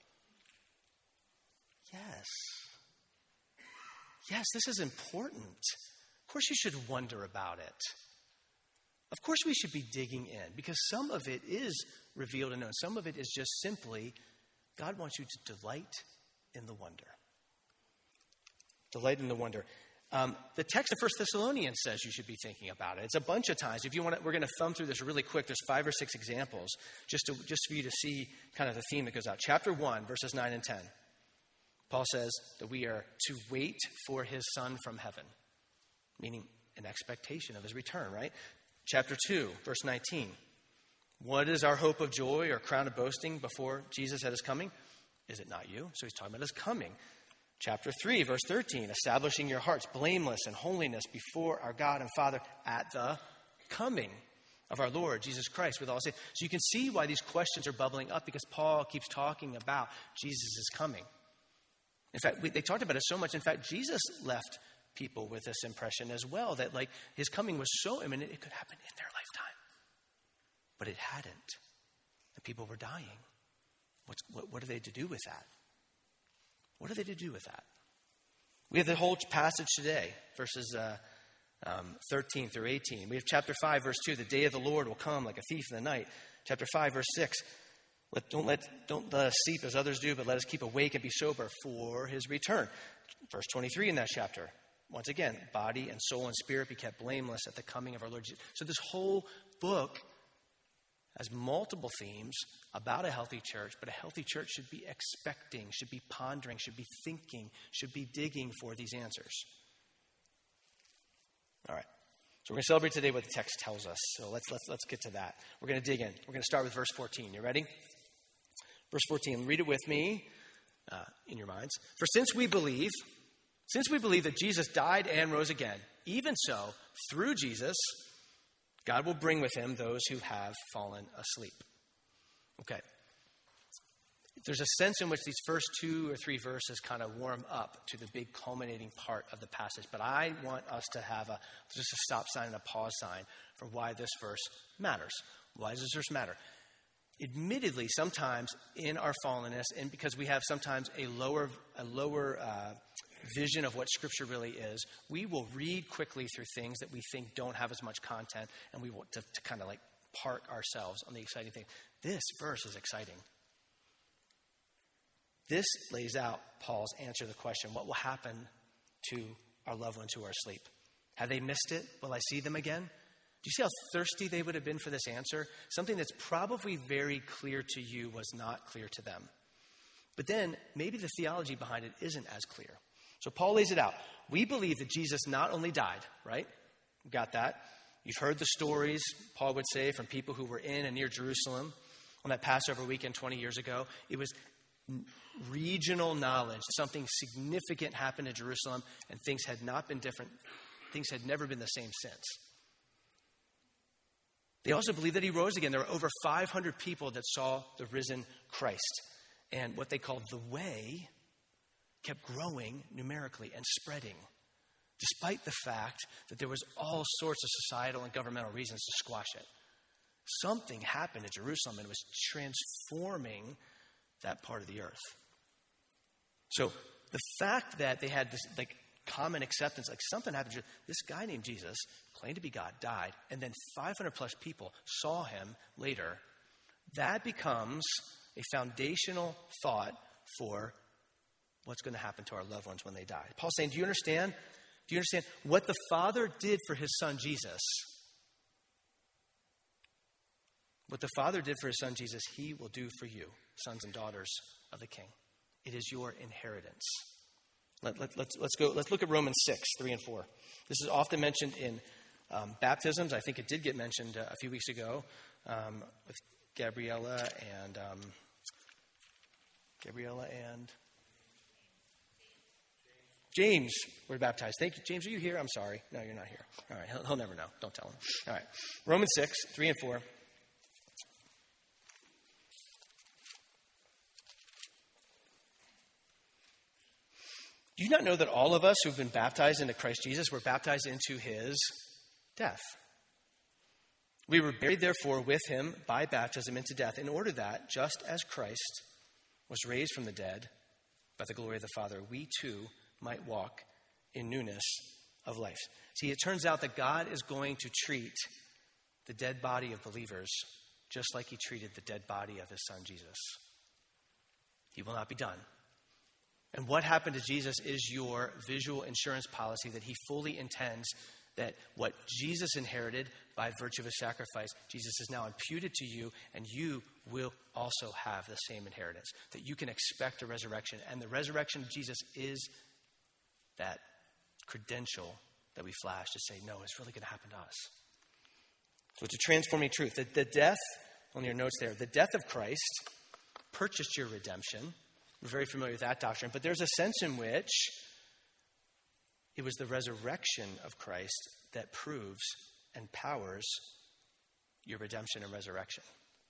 Yes. Yes, this is important. Of course you should wonder about it. Of course we should be digging in, because some of it is revealed and known. Some of it is just simply God wants you to delight in the wonder. Delight in the wonder. The text of 1 Thessalonians says you should be thinking about it. It's a bunch of times. If you want, we're going to thumb through this really quick. There's 5 or 6 examples just for you to see kind of the theme that goes out. Chapter 1, verses 9 and 10. Paul says that we are to wait for his Son from heaven, meaning an expectation of his return, right? Chapter 2, verse 19. What is our hope of joy or crown of boasting before Jesus at his coming? Is it not you? So he's talking about his coming. Chapter 3, verse 13, establishing your hearts blameless in holiness before our God and Father at the coming of our Lord Jesus Christ with all saints. So you can see why these questions are bubbling up, because Paul keeps talking about Jesus' coming. In fact, they talked about it so much. In fact, Jesus left people with this impression as well, that his coming was so imminent it could happen in their lifetime. But it hadn't. And people were dying. What are they to do with that? What are they to do with that? We have the whole passage today, verses 13 through 18. We have chapter 5, verse 2, the day of the Lord will come like a thief in the night. Chapter 5, verse 6, don't let us sleep as others do, but let us keep awake and be sober for his return. Verse 23 in that chapter, once again, body and soul and spirit be kept blameless at the coming of our Lord Jesus. So this whole book has multiple themes about a healthy church, but a healthy church should be expecting, should be pondering, should be thinking, should be digging for these answers. All right. So we're going to celebrate today what the text tells us. So let's get to that. We're going to dig in. We're going to start with verse 14. You ready? Verse 14. Read it with me in your minds. For since we believe that Jesus died and rose again, even so, through Jesus, God will bring with him those who have fallen asleep. Okay. There's a sense in which these first 2 or 3 verses kind of warm up to the big culminating part of the passage. But I want us to have just a stop sign and a pause sign for why this verse matters. Why does this verse matter? Admittedly, sometimes in our fallenness, and because we have sometimes a lower vision of what Scripture really is, we will read quickly through things that we think don't have as much content, and we want to kind of park ourselves on the exciting thing. This verse is exciting. This lays out Paul's answer to the question, what will happen to our loved ones who are asleep? Have they missed it? Will I see them again? Do you see how thirsty they would have been for this answer? Something that's probably very clear to you was not clear to them. But then maybe the theology behind it isn't as clear. So Paul lays it out. We believe that Jesus not only died, right? We got that. You've heard the stories, Paul would say, from people who were in and near Jerusalem on that Passover weekend 20 years ago. It was regional knowledge. Something significant happened in Jerusalem, and things had not been different. Things had never been the same since. They also believe that he rose again. There were over 500 people that saw the risen Christ. And what they called the way kept growing numerically and spreading, despite the fact that there was all sorts of societal and governmental reasons to squash it. Something happened in Jerusalem, and it was transforming that part of the earth. So the fact that they had this common acceptance, something happened. This guy named Jesus, claimed to be God, died, and then 500 plus people saw him later. That becomes a foundational thought for what's going to happen to our loved ones when they die. Paul's saying, do you understand? Do you understand what the Father did for his son Jesus? What the Father did for his son Jesus, he will do for you, sons and daughters of the King. It is your inheritance. Let's look at Romans 6, 3 and 4. This is often mentioned in baptisms. I think it did get mentioned a few weeks ago with Gabriella and James were baptized. Thank you. James, are you here? I'm sorry. No, you're not here. All right. He'll never know. Don't tell him. All right. Romans 6, 3 and 4. Do you not know that all of us who've been baptized into Christ Jesus were baptized into his death? We were buried, therefore, with him by baptism into death, in order that, just as Christ was raised from the dead by the glory of the Father, we too might walk in newness of life. See, it turns out that God is going to treat the dead body of believers just like he treated the dead body of his son Jesus. He will not be done. And what happened to Jesus is your visual insurance policy that he fully intends that what Jesus inherited by virtue of his sacrifice, Jesus is now imputed to you, and you will also have the same inheritance. That you can expect a resurrection. And the resurrection of Jesus is that credential that we flash to say, no, it's really going to happen to us. So it's a transforming truth. The death, on your notes there, the death of Christ purchased your redemption. We're very familiar with that doctrine. But there's a sense in which it was the resurrection of Christ that proves and powers your redemption and resurrection.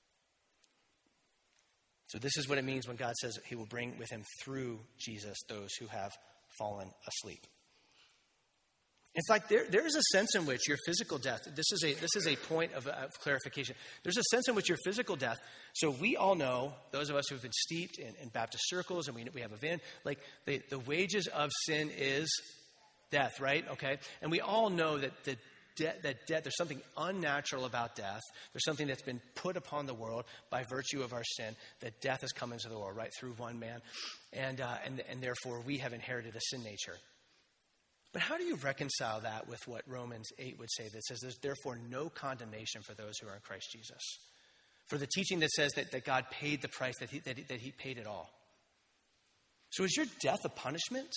So this is what it means when God says he will bring with him through Jesus those who have fallen asleep. In fact, there is a sense in which your physical death, this is a point of clarification. There's a sense in which your physical death, so we all know, those of us who have been steeped in Baptist circles, and we have a van, like the wages of sin is death, right? Okay? And we all know that death, there's something unnatural about death. There's something that's been put upon the world by virtue of our sin, that death has come into the world, right, through one man. And therefore, we have inherited a sin nature. But how do you reconcile that with what Romans 8 would say that says there's therefore no condemnation for those who are in Christ Jesus? For the teaching that says that God paid the price, that he paid it all. So is your death a punishment?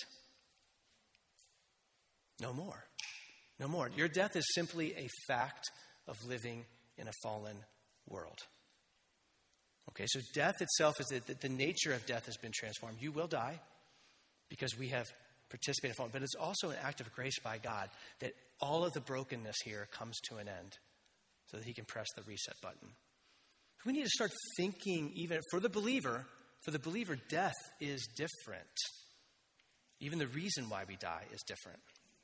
No more. No more. Your death is simply a fact of living in a fallen world. Okay, so death itself is the nature of death has been transformed. You will die because we have participated in fallen, but it's also an act of grace by God that all of the brokenness here comes to an end so that he can press the reset button. We need to start thinking, even for the believer, death is different. Even the reason why we die is different.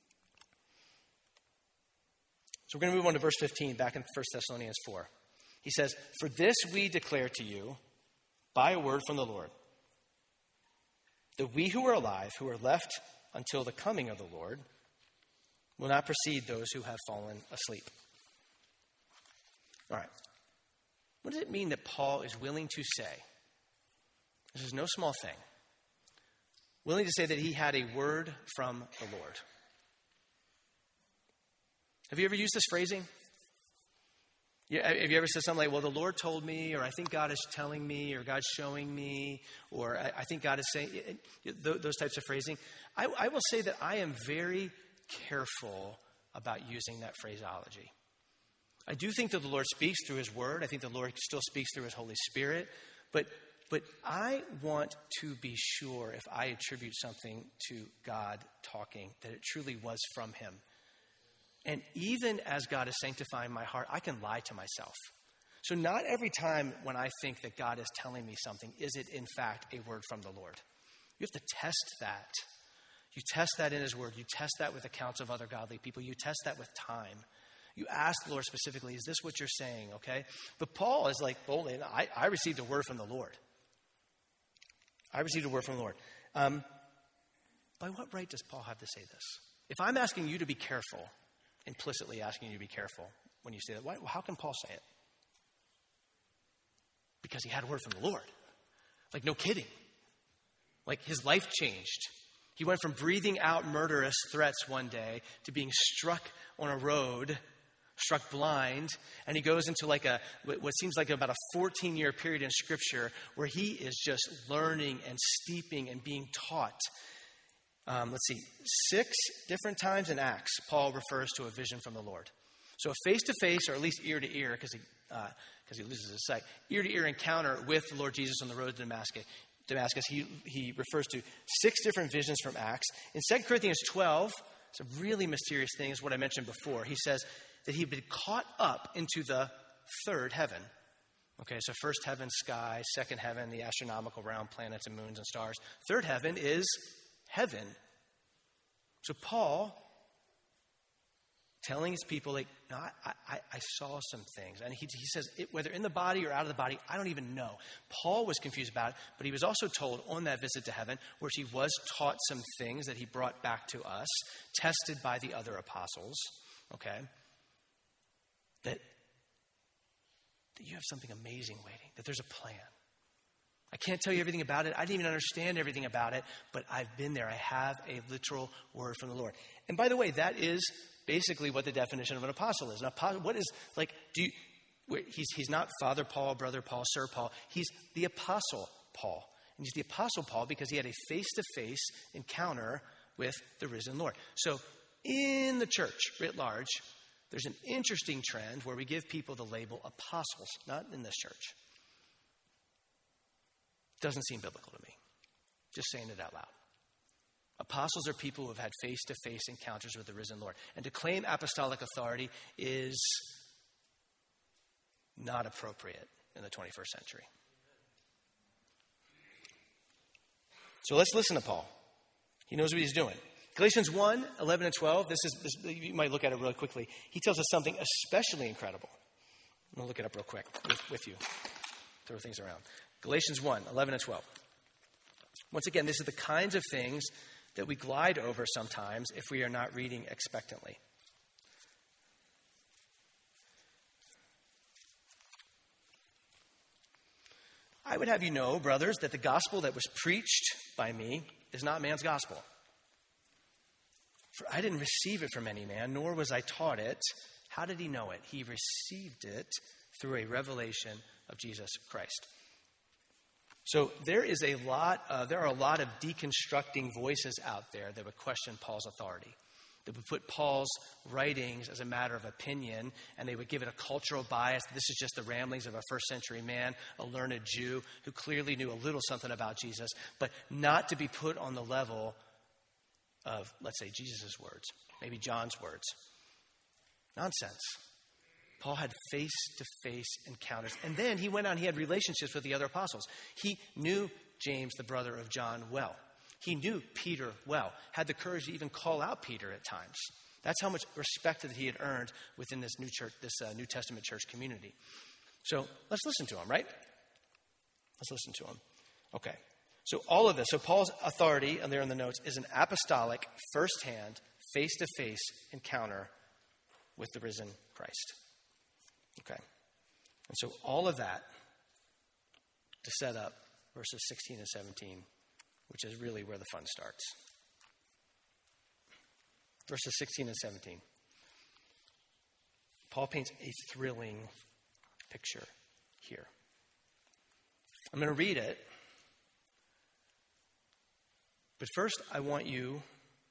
So we're going to move on to verse 15, back in 1 Thessalonians 4. He says, "For this we declare to you by a word from the Lord, that we who are alive, who are left until the coming of the Lord, will not precede those who have fallen asleep." All right. What does it mean that Paul is willing to say? This is no small thing. Willing to say that he had a word from the Lord. Have you ever used this phrasing? Have you ever said something like, well, the Lord told me, or I think God is telling me, or God's showing me, or I think God is saying, those types of phrasing? I will say that I am very careful about using that phraseology. I do think that the Lord speaks through his word. I think the Lord still speaks through his Holy Spirit. But I want to be sure if I attribute something to God talking, that it truly was from him. And even as God is sanctifying my heart, I can lie to myself. So not every time when I think that God is telling me something, is it in fact a word from the Lord. You have to test that. You test that in his word. You test that with accounts of other godly people. You test that with time. You ask the Lord specifically, is this what you're saying, okay? But Paul is like, boldly, I received a word from the Lord. I received a word from the Lord. By what right does Paul have to say this? If I'm asking you to be careful, implicitly asking you to be careful when you say that, how can Paul say it? Because he had a word from the Lord. Like, no kidding. Like, his life changed. He went from breathing out murderous threats one day to being struck on a road, struck blind, and he goes into like what seems like about a 14-year period in Scripture where he is just learning and steeping and being taught. 6 different times in Acts, Paul refers to a vision from the Lord. So a face-to-face, or at least ear-to-ear, because he loses his sight, ear-to-ear encounter with the Lord Jesus on the road to Damascus. He refers to 6 different visions from Acts. In 2 Corinthians 12, it's a really mysterious thing, is what I mentioned before. He says that he'd been caught up into the third heaven. Okay, so first heaven, sky; second heaven, the astronomical realm, planets and moons and stars. Third heaven is heaven. So Paul, telling his people, like, no, I saw some things. And he says, whether in the body or out of the body, I don't even know. Paul was confused about it, but he was also told on that visit to heaven, where he was taught some things that he brought back to us, tested by the other apostles, okay, that you have something amazing waiting, that there's a plan. I can't tell you everything about it. I didn't even understand everything about it, but I've been there. I have a literal word from the Lord. And by the way, that is basically what the definition of an apostle is. An apostle, what is, like, he's not Father Paul, Brother Paul, Sir Paul. He's the Apostle Paul. And he's the Apostle Paul because he had a face-to-face encounter with the risen Lord. So in the church writ large, there's an interesting trend where we give people the label apostles, not in this church. Doesn't seem biblical to me. Just saying it out loud. Apostles are people who have had face-to-face encounters with the risen Lord. And to claim apostolic authority is not appropriate in the 21st century. So let's listen to Paul. He knows what he's doing. Galatians 1, 11 and 12, this you might look at it really quickly. He tells us something especially incredible. I'm going to look it up real quick with you. Throw things around. Galatians 1, 11 and 12. Once again, this is the kinds of things that we glide over sometimes if we are not reading expectantly. I would have you know, brothers, that the gospel that was preached by me is not man's gospel. For I didn't receive it from any man, nor was I taught it. How did he know it? He received it through a revelation of Jesus Christ. So there are a lot of deconstructing voices out there that would question Paul's authority, that would put Paul's writings as a matter of opinion, and they would give it a cultural bias. This is just the ramblings of a first century man, a learned Jew who clearly knew a little something about Jesus, but not to be put on the level of, let's say, Jesus' words, maybe John's words. Nonsense. Paul had face-to-face encounters. And then he went on, he had relationships with the other apostles. He knew James, the brother of John, well. He knew Peter well, had the courage to even call out Peter at times. That's how much respect that he had earned within this new church, this New Testament church community. So let's listen to him, right? Let's listen to him. Okay. So all of this, so Paul's authority, and there in the notes, is an apostolic, firsthand, face-to-face encounter with the risen Christ. Okay. And so all of that to set up verses 16 and 17, which is really where the fun starts. Verses 16 and 17. Paul paints a thrilling picture here. I'm going to read it. But first, I want you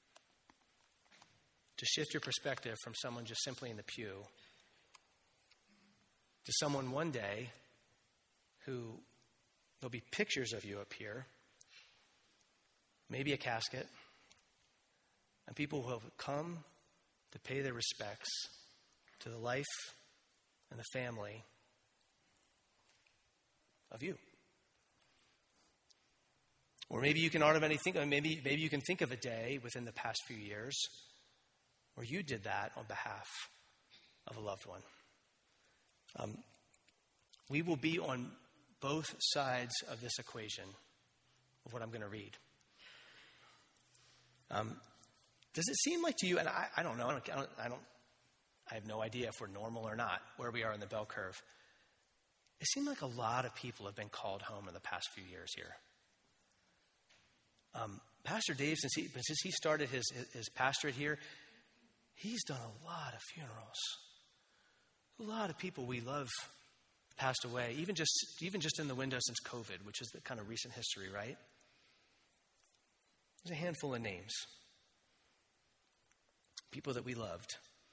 to shift your perspective from someone just simply in the pew to someone one day who there'll be pictures of you up here, maybe a casket, and people who have come to pay their respects to the life and the family of you. Or maybe you can automatically think, maybe you can think of a day within the past few years where you did that on behalf of a loved one. We will be on both sides of this equation of what I'm going to read. Does it seem like to you, and I don't know, I have no idea if we're normal or not, where we are in the bell curve. It seemed like a lot of people have been called home in the past few years here. Pastor Dave, since he started his pastorate here, he's done a lot of funerals. A lot of people we love passed away, even just in the window since COVID, which is the kind of recent history, right? There's a handful of names. People that we loved.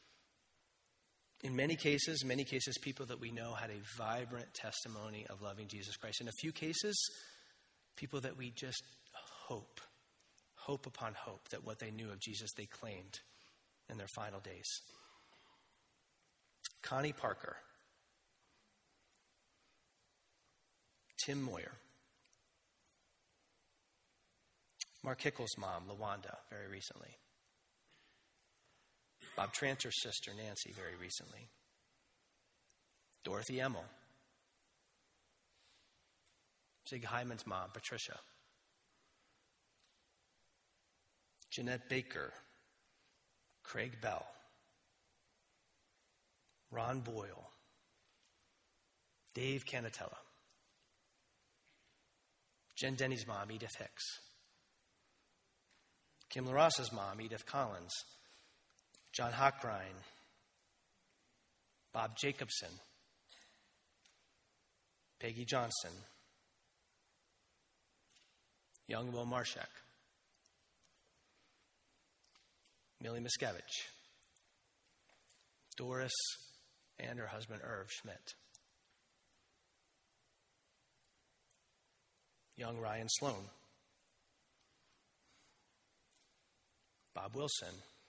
In many cases, people that we know had a vibrant testimony of loving Jesus Christ. In a few cases, people that we just hope upon hope that what they knew of Jesus they claimed in their final days. Connie Parker, Tim Moyer, Mark Hickle's mom, LaWanda, very recently. Bob Tranter's sister, Nancy, very recently. Dorothy Emmel. Zig Hyman's mom, Patricia. Jeanette Baker. Craig Bell. Ron Boyle. Dave Canatella. Jen Denny's mom, Edith Hicks. Kim LaRossa's mom, Edith Collins. John Hochrein, Bob Jacobson, Peggy Johnson, young Will Marshak, Millie Miscavige, Doris and her husband Irv Schmidt, young Ryan Sloan, Bob Wilson,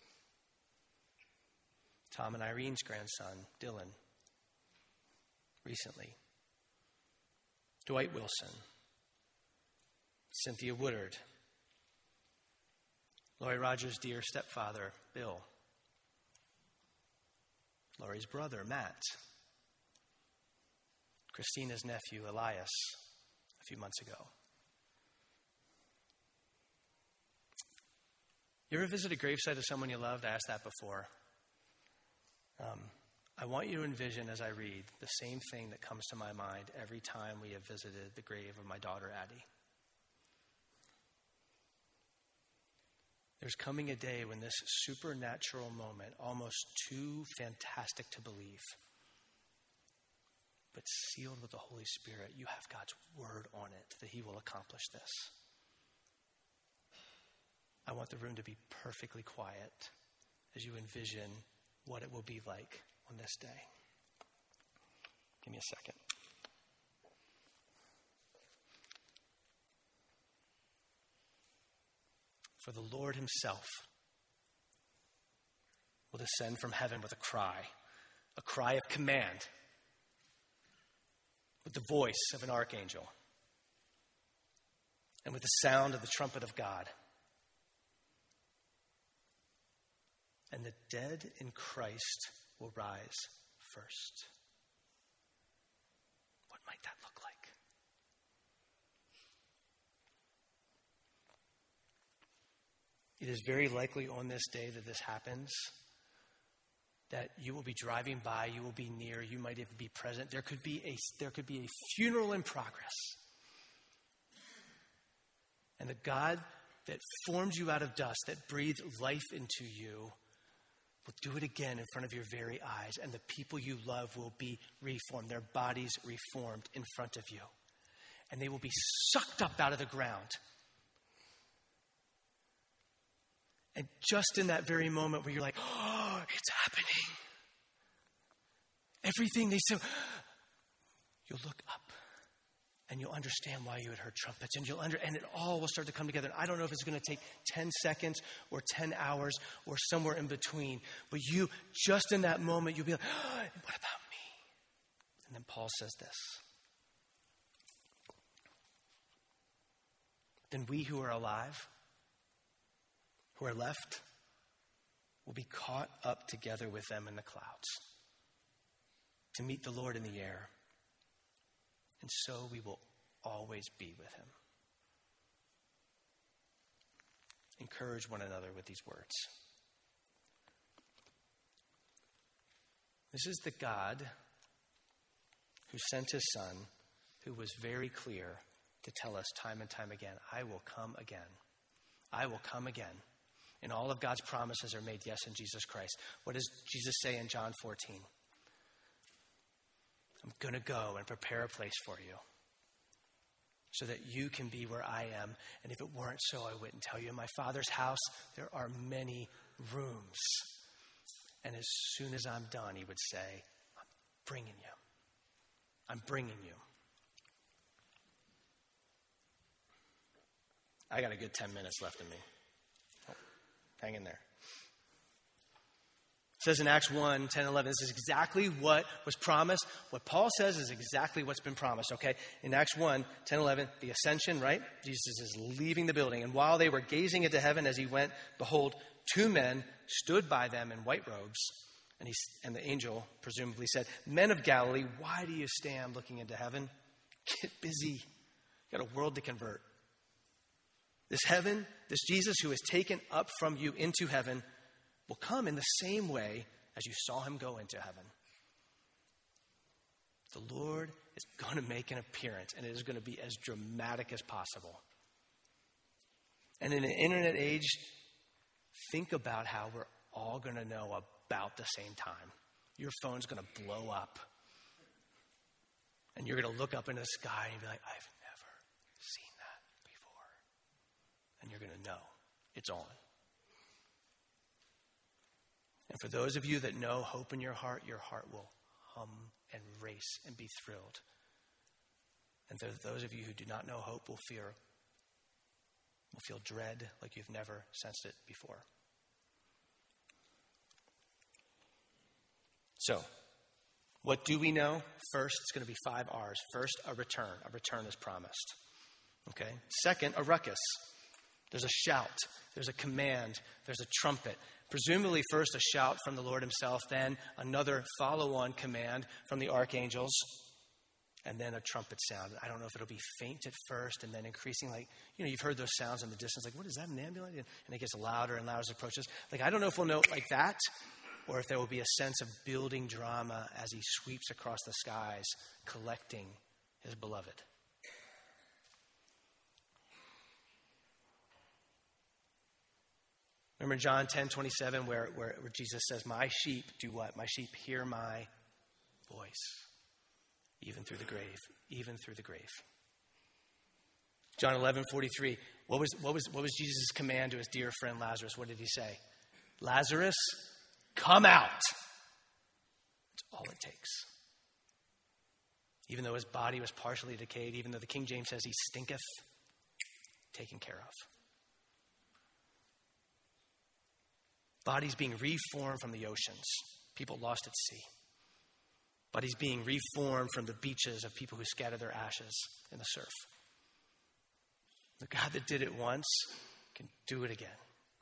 Tom and Irene's grandson, Dylan, recently. Dwight Wilson, Cynthia Woodard, Lori Rogers' dear stepfather, Bill, Lori's brother, Matt, Christina's nephew, Elias, a few months ago. You ever visit a gravesite of someone you loved? I asked that before. I want you to envision as I read the same thing that comes to my mind every time we have visited the grave of my daughter, Addie. There's coming a day when this supernatural moment, almost too fantastic to believe, but sealed with the Holy Spirit, you have God's word on it that he will accomplish this. I want the room to be perfectly quiet as you envision what it will be like on this day. Give me a second. For the Lord himself will descend from heaven with a cry of command, with the voice of an archangel, and with the sound of the trumpet of God. And the dead in Christ will rise first. What might that look like? It is very likely on this day that this happens, that you will be driving by, you will be near, you might even be present. There could be a funeral in progress. And the God that formed you out of dust, that breathed life into you, will do it again in front of your very eyes, and the people you love will be reformed, their bodies reformed in front of you. And they will be sucked up out of the ground. And just in that very moment where you're like, oh, it's happening. Everything they say, you'll look up and you'll understand why you had heard trumpets, and and it all will start to come together. And I don't know if it's going to take 10 seconds or 10 hours or somewhere in between, but you, just in that moment, you'll be like, oh, and what about me? And then Paul says this. Then we who are alive, who are left, will be caught up together with them in the clouds to meet the Lord in the air. And so we will always be with him. Encourage one another with these words. This is the God who sent his Son, who was very clear to tell us time and time again, I will come again. I will come again. And all of God's promises are made yes in Jesus Christ. What does Jesus say in John 14? I'm going to go and prepare a place for you so that you can be where I am. And if it weren't so, I wouldn't tell you. In my Father's house, there are many rooms. And as soon as I'm done, he would say, I'm bringing you. I'm bringing you. I got a good 10 minutes left in me. Oh, hang in there. It says in Acts 1, 10, 11, this is exactly what was promised. What Paul says is exactly what's been promised, okay? In Acts 1, 10, 11, the ascension, right? Jesus is leaving the building. And while they were gazing into heaven as he went, behold, two men stood by them in white robes. And the angel presumably said, Men of Galilee, why do you stand looking into heaven? Get busy. You got a world to convert. This heaven, this Jesus who is taken up from you into heaven will come in the same way as you saw him go into heaven. The Lord is going to make an appearance, and it is going to be as dramatic as possible. And in an internet age, think about how we're all going to know about the same time. Your phone's going to blow up. And you're going to look up into the sky and be like, I've never seen that before. And you're going to know it's on. And for those of you that know hope in your heart will hum and race and be thrilled. And for those of you who do not know hope will feel dread like you've never sensed it before. So, what do we know? First, it's going to be 5 R's. First, a return. A return is promised. Okay? Second, a ruckus. There's a shout. There's a command. There's a trumpet. Presumably first a shout from the Lord himself, then another follow-on command from the archangels, and then a trumpet sound. I don't know if it'll be faint at first and then increasing, like, you've heard those sounds in the distance, like, what is that, an ambulance? And it gets louder and louder as it approaches. Like, I don't know if we'll know it like that, or if there will be a sense of building drama as he sweeps across the skies, collecting his beloved. Remember John 10:27 where Jesus says, my sheep do what? My sheep hear my voice, even through the grave, even through the grave. John 11:43, what was Jesus' command to his dear friend Lazarus? What did he say? Lazarus, come out. That's all it takes. Even though his body was partially decayed, even though the King James says he stinketh, taken care of. Bodies being reformed from the oceans, people lost at sea. Bodies being reformed from the beaches of people who scatter their ashes in the surf. The God that did it once can do it again.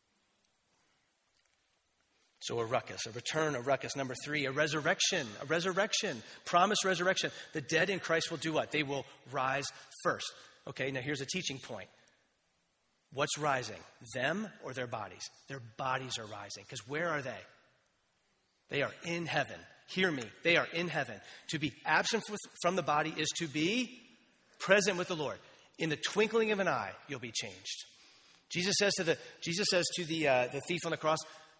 So a ruckus, a return, a ruckus. Number 3, a resurrection, promised resurrection. The dead in Christ will do what? They will rise first. Okay, now here's a teaching point. What's rising? Them or their bodies? Their bodies are rising. Because where are they? They are in heaven. Hear me. They are in heaven. To be absent from the body is to be present with the Lord. In the twinkling of an eye, you'll be changed. Jesus says to the thief on the cross,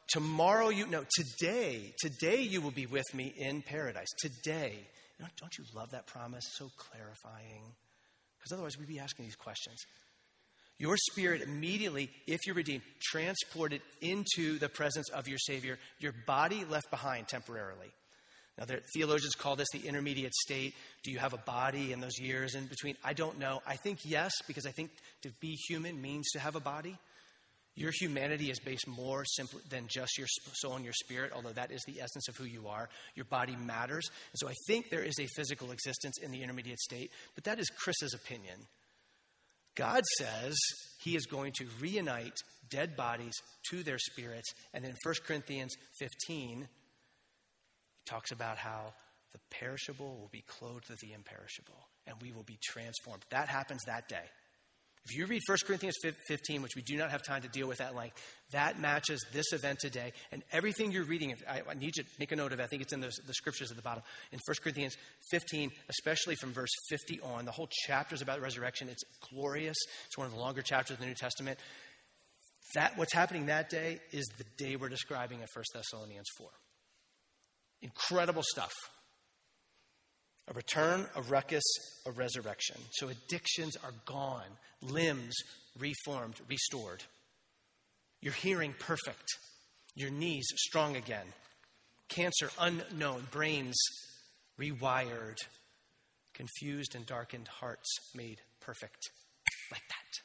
today you will be with me in paradise. Today. Don't you love that promise? So clarifying. Because otherwise we'd be asking these questions. Your spirit immediately, if you're redeemed, transported into the presence of your Savior. Your body left behind temporarily. Now, theologians call this the intermediate state. Do you have a body in those years in between? I don't know. I think yes, because I think to be human means to have a body. Your humanity is based more simply than just your soul and your spirit, although that is the essence of who you are. Your body matters. And so I think there is a physical existence in the intermediate state, but that is Chris's opinion. God says he is going to reunite dead bodies to their spirits. And in 1 Corinthians 15, he talks about how the perishable will be clothed with the imperishable. And we will be transformed. That happens that day. If you read 1 Corinthians 15, which we do not have time to deal with at length, that matches this event today. And everything you're reading, I need you to make a note of it. I think it's in the scriptures at the bottom. In 1 Corinthians 15, especially from verse 50 on, the whole chapter is about resurrection. It's glorious. It's one of the longer chapters of the New Testament. What's happening that day is the day we're describing in 1 Thessalonians 4. Incredible stuff. A return, a ruckus, a resurrection. So addictions are gone, limbs reformed, restored. Your hearing perfect, your knees strong again. Cancer unknown, brains rewired, confused and darkened hearts made perfect. Like that.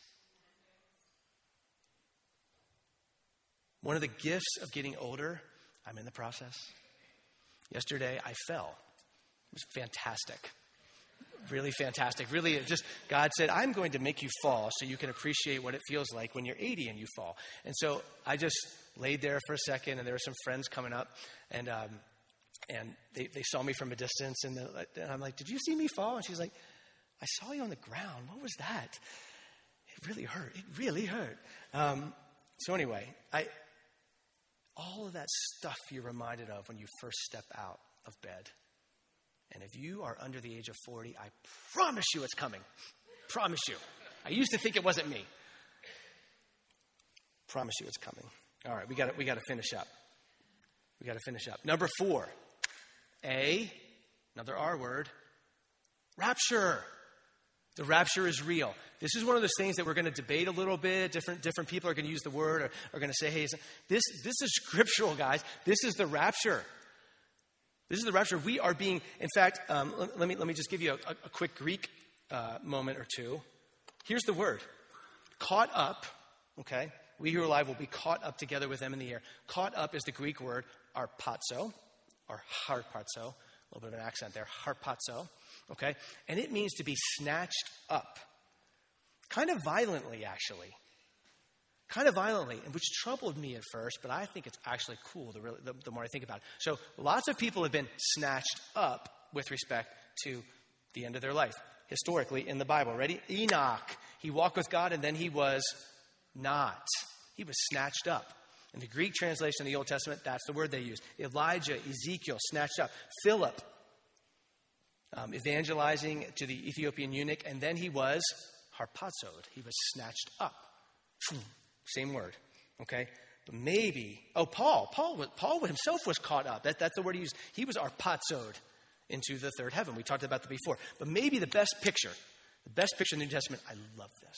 One of the gifts of getting older, I'm in the process. Yesterday I fell. It was fantastic. Really fantastic. Really, just God said, I'm going to make you fall so you can appreciate what it feels like when you're 80 and you fall. And so I just laid there for a second, and there were some friends coming up, and they saw me from a distance, and I'm like, did you see me fall? And she's like, I saw you on the ground. What was that? It really hurt. It really hurt. So anyway, all of that stuff you're reminded of when you first step out of bed. And if you are under the age of 40, I promise you it's coming. Promise you. I used to think it wasn't me. Promise you it's coming. All right, we got to finish up. We got to finish up. Number 4. Another R word. Rapture. The rapture is real. This is one of those things that we're going to debate a little bit. Different people are going to use the word or are going to say, hey, this is scriptural, guys. This is the rapture. This is the rapture. We are being, in fact, let me just give you a quick Greek moment or two. Here's the word. Caught up, okay? We who are alive will be caught up together with them in the air. Caught up is the Greek word harpazo, or harpazo. A little bit of an accent there. Harpazo, okay? And it means to be snatched up. Kind of violently, actually. Kind of violently, which troubled me at first, but I think it's actually cool the more I think about it. So lots of people have been snatched up with respect to the end of their life, historically in the Bible. Ready? Enoch, he walked with God and then he was not. He was snatched up. In the Greek translation of the Old Testament, that's the word they use. Elijah, Ezekiel, snatched up. Philip, evangelizing to the Ethiopian eunuch, and then he was harpazoed. He was snatched up. Same word, okay? But maybe, Paul himself was caught up. That's the word he used. He was harpazoed into the third heaven. We talked about that before. But maybe the best picture in the New Testament, I love this.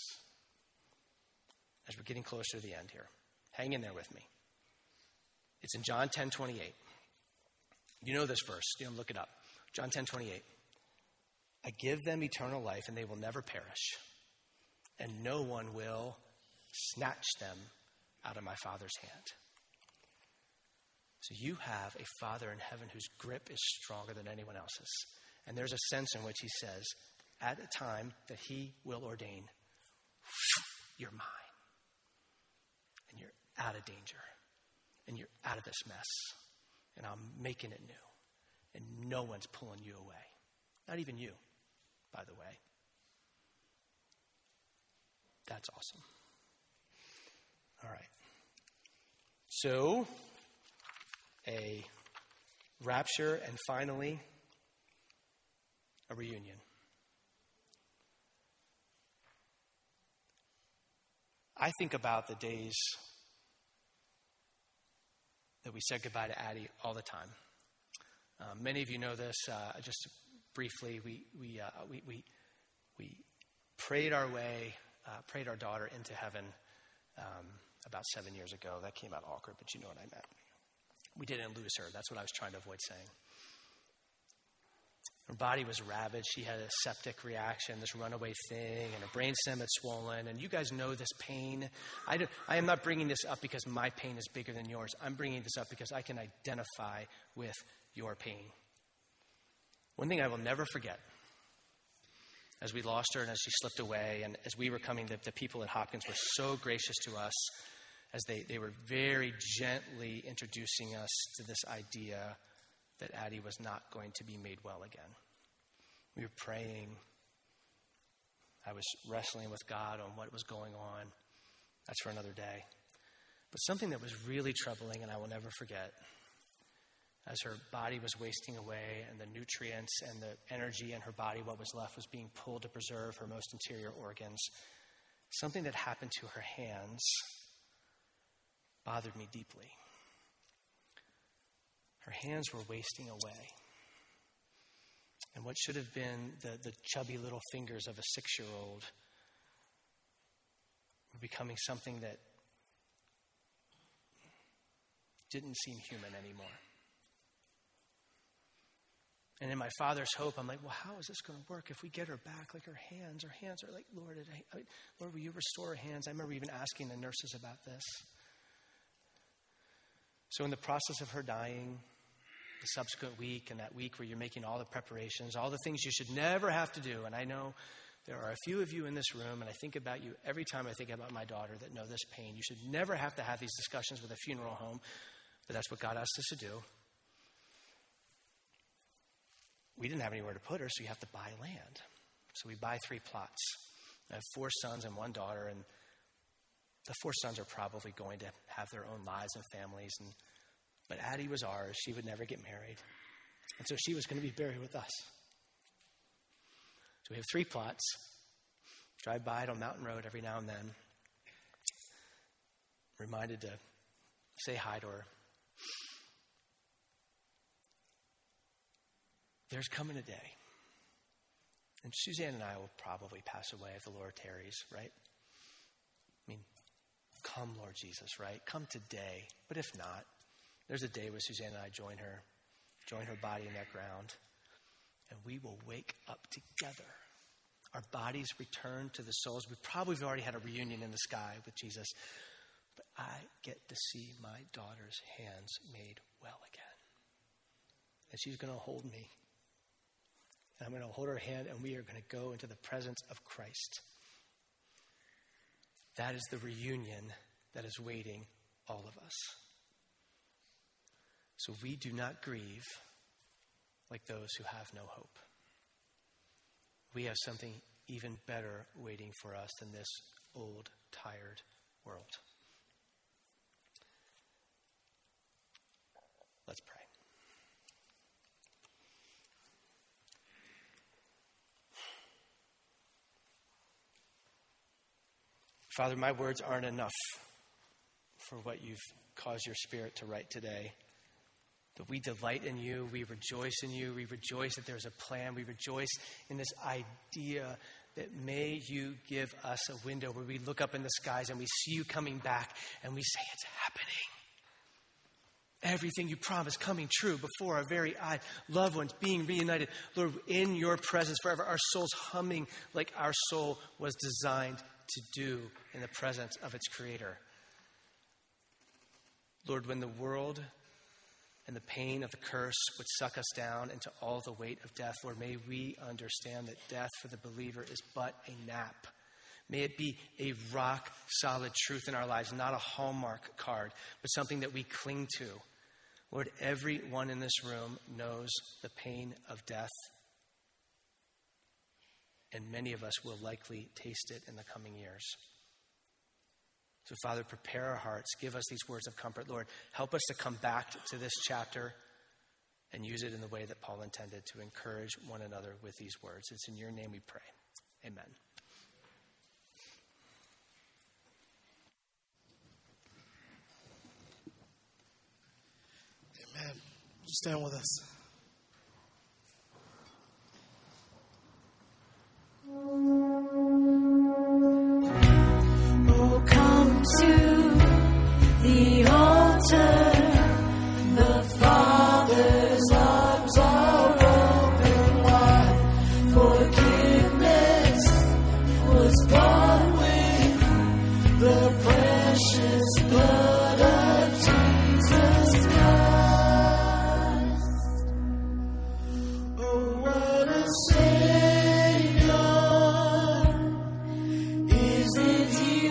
As we're getting closer to the end here. Hang in there with me. It's in John 10:28. You know this verse. Look it up. John 10:28. I give them eternal life, and they will never perish, and no one will snatch them out of my Father's hand. So you have a Father in heaven whose grip is stronger than anyone else's. And there's a sense in which he says, at a time that he will ordain, you're mine. And you're out of danger. And you're out of this mess. And I'm making it new. And no one's pulling you away. Not even you, by the way. That's awesome. All right. So, a rapture and finally, a reunion. I think about the days that we said goodbye to Addie all the time. Many of you know this. Just briefly, we prayed our daughter into heaven about 7 years ago. That came out awkward, but you know what I meant. We didn't lose her. That's what I was trying to avoid saying. Her body was ravaged. She had a septic reaction, this runaway thing, and her brainstem had swollen. And you guys know this pain. I am not bringing this up because my pain is bigger than yours. I'm bringing this up because I can identify with your pain. One thing I will never forget, as we lost her and as she slipped away, and as we were coming, the people at Hopkins were so gracious to us as they were very gently introducing us to this idea that Addie was not going to be made well again. We were praying. I was wrestling with God on what was going on. That's for another day. But something that was really troubling, and I will never forget, as her body was wasting away and the nutrients and the energy in her body, what was left, was being pulled to preserve her most interior organs, something that happened to her hands bothered me deeply. Her hands were wasting away. And what should have been the chubby little fingers of a 6-year-old were becoming something that didn't seem human anymore. And in my Father's hope, I'm like, well, how is this going to work if we get her back? Like her hands are like, Lord, Lord, will you restore her hands? I remember even asking the nurses about this. So in the process of her dying, the subsequent week and that week where you're making all the preparations, all the things you should never have to do. And I know there are a few of you in this room, and I think about you every time I think about my daughter, that know this pain. You should never have to have these discussions with a funeral home, but that's what God asked us to do. We didn't have anywhere to put her, so you have to buy land. So we buy 3 plots. I have 4 sons and 1 daughter, and the 4 sons are probably going to have their own lives and families. But Addie was ours. She would never get married. And so she was going to be buried with us. So we have 3 plots. Drive by it on Mountain Road every now and then. Reminded to say hi to her. There's coming a day. And Suzanne and I will probably pass away if the Lord tarries, right? I mean, come, Lord Jesus, right? Come today. But if not, there's a day where Suzanne and I join her body in that ground, and we will wake up together. Our bodies return to the souls. We probably have already had a reunion in the sky with Jesus, but I get to see my daughter's hands made well again. And she's going to hold me. And I'm going to hold her hand, and we are going to go into the presence of Christ. That is the reunion that is waiting all of us. So we do not grieve like those who have no hope. We have something even better waiting for us than this old, tired world. Let's pray. Father, my words aren't enough for what you've caused your Spirit to write today. But we delight in you. We rejoice in you. We rejoice that there's a plan. We rejoice in this idea that may you give us a window where we look up in the skies and we see you coming back and we say, it's happening. Everything you promised coming true before our very eyes. Loved ones being reunited. Lord, in your presence forever. Our souls humming like our soul was designed to do in the presence of its Creator. Lord, when the world and the pain of the curse would suck us down into all the weight of death, Lord, may we understand that death for the believer is but a nap. May it be a rock-solid truth in our lives, not a Hallmark card, but something that we cling to. Lord, everyone in this room knows the pain of death, and many of us will likely taste it in the coming years. So, Father, prepare our hearts. Give us these words of comfort. Lord, help us to come back to this chapter and use it in the way that Paul intended, to encourage one another with these words. It's in your name we pray. Amen. Amen. Stand with us. Oh, come to the altar. The Father's arms are open wide. Forgiveness was bought with the precious blood of Jesus Christ. Oh, what a Savior! Isn't He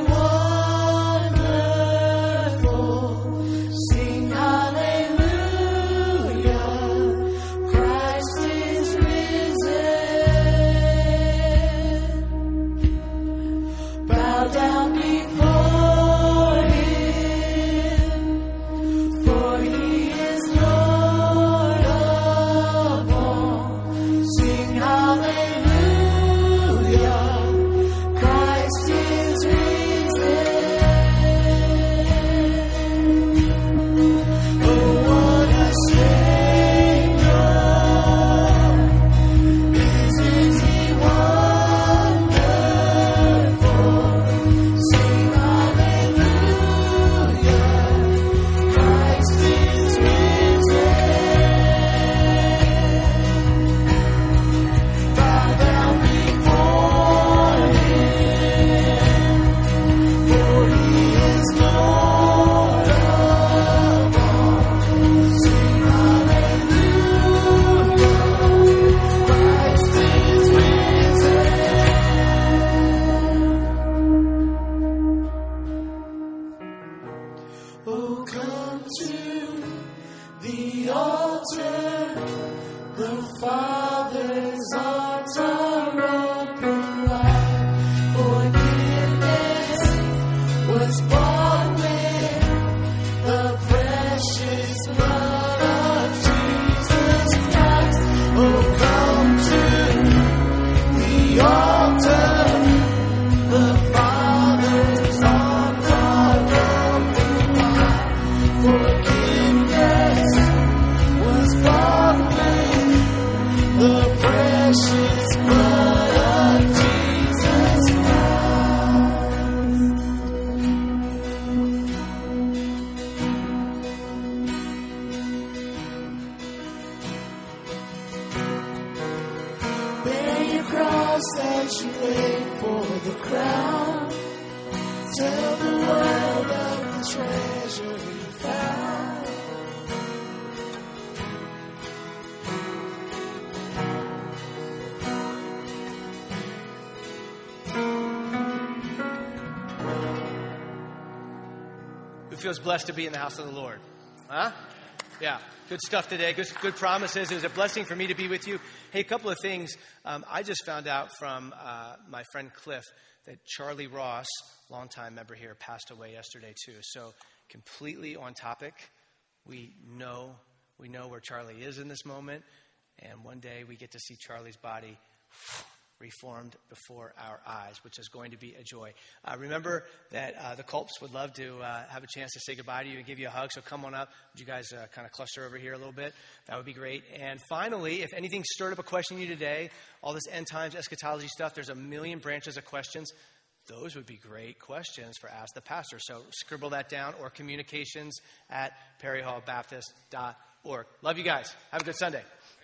wonderful? Sing hallelujah! Christ is risen. you wait for the crown. Tell the world of the treasure you found. Who feels blessed to be in the house of the Lord? Huh? Yeah, good stuff today. Good promises. It was a blessing for me to be with you. Hey, a couple of things. I just found out from my friend Cliff that Charlie Ross, longtime member here, passed away yesterday too. So completely on topic. We know where Charlie is in this moment, and one day we get to see Charlie's body reformed before our eyes, which is going to be a joy. Remember that the Culps would love to have a chance to say goodbye to you and give you a hug, so come on up. Would you guys kind of cluster over here a little bit? That would be great. And finally, if anything stirred up a question in you today, all this end times eschatology stuff, there's a million branches of questions. Those would be great questions for Ask the Pastor. So scribble that down, or communications@perryhallbaptist.org. Love you guys. Have a good Sunday.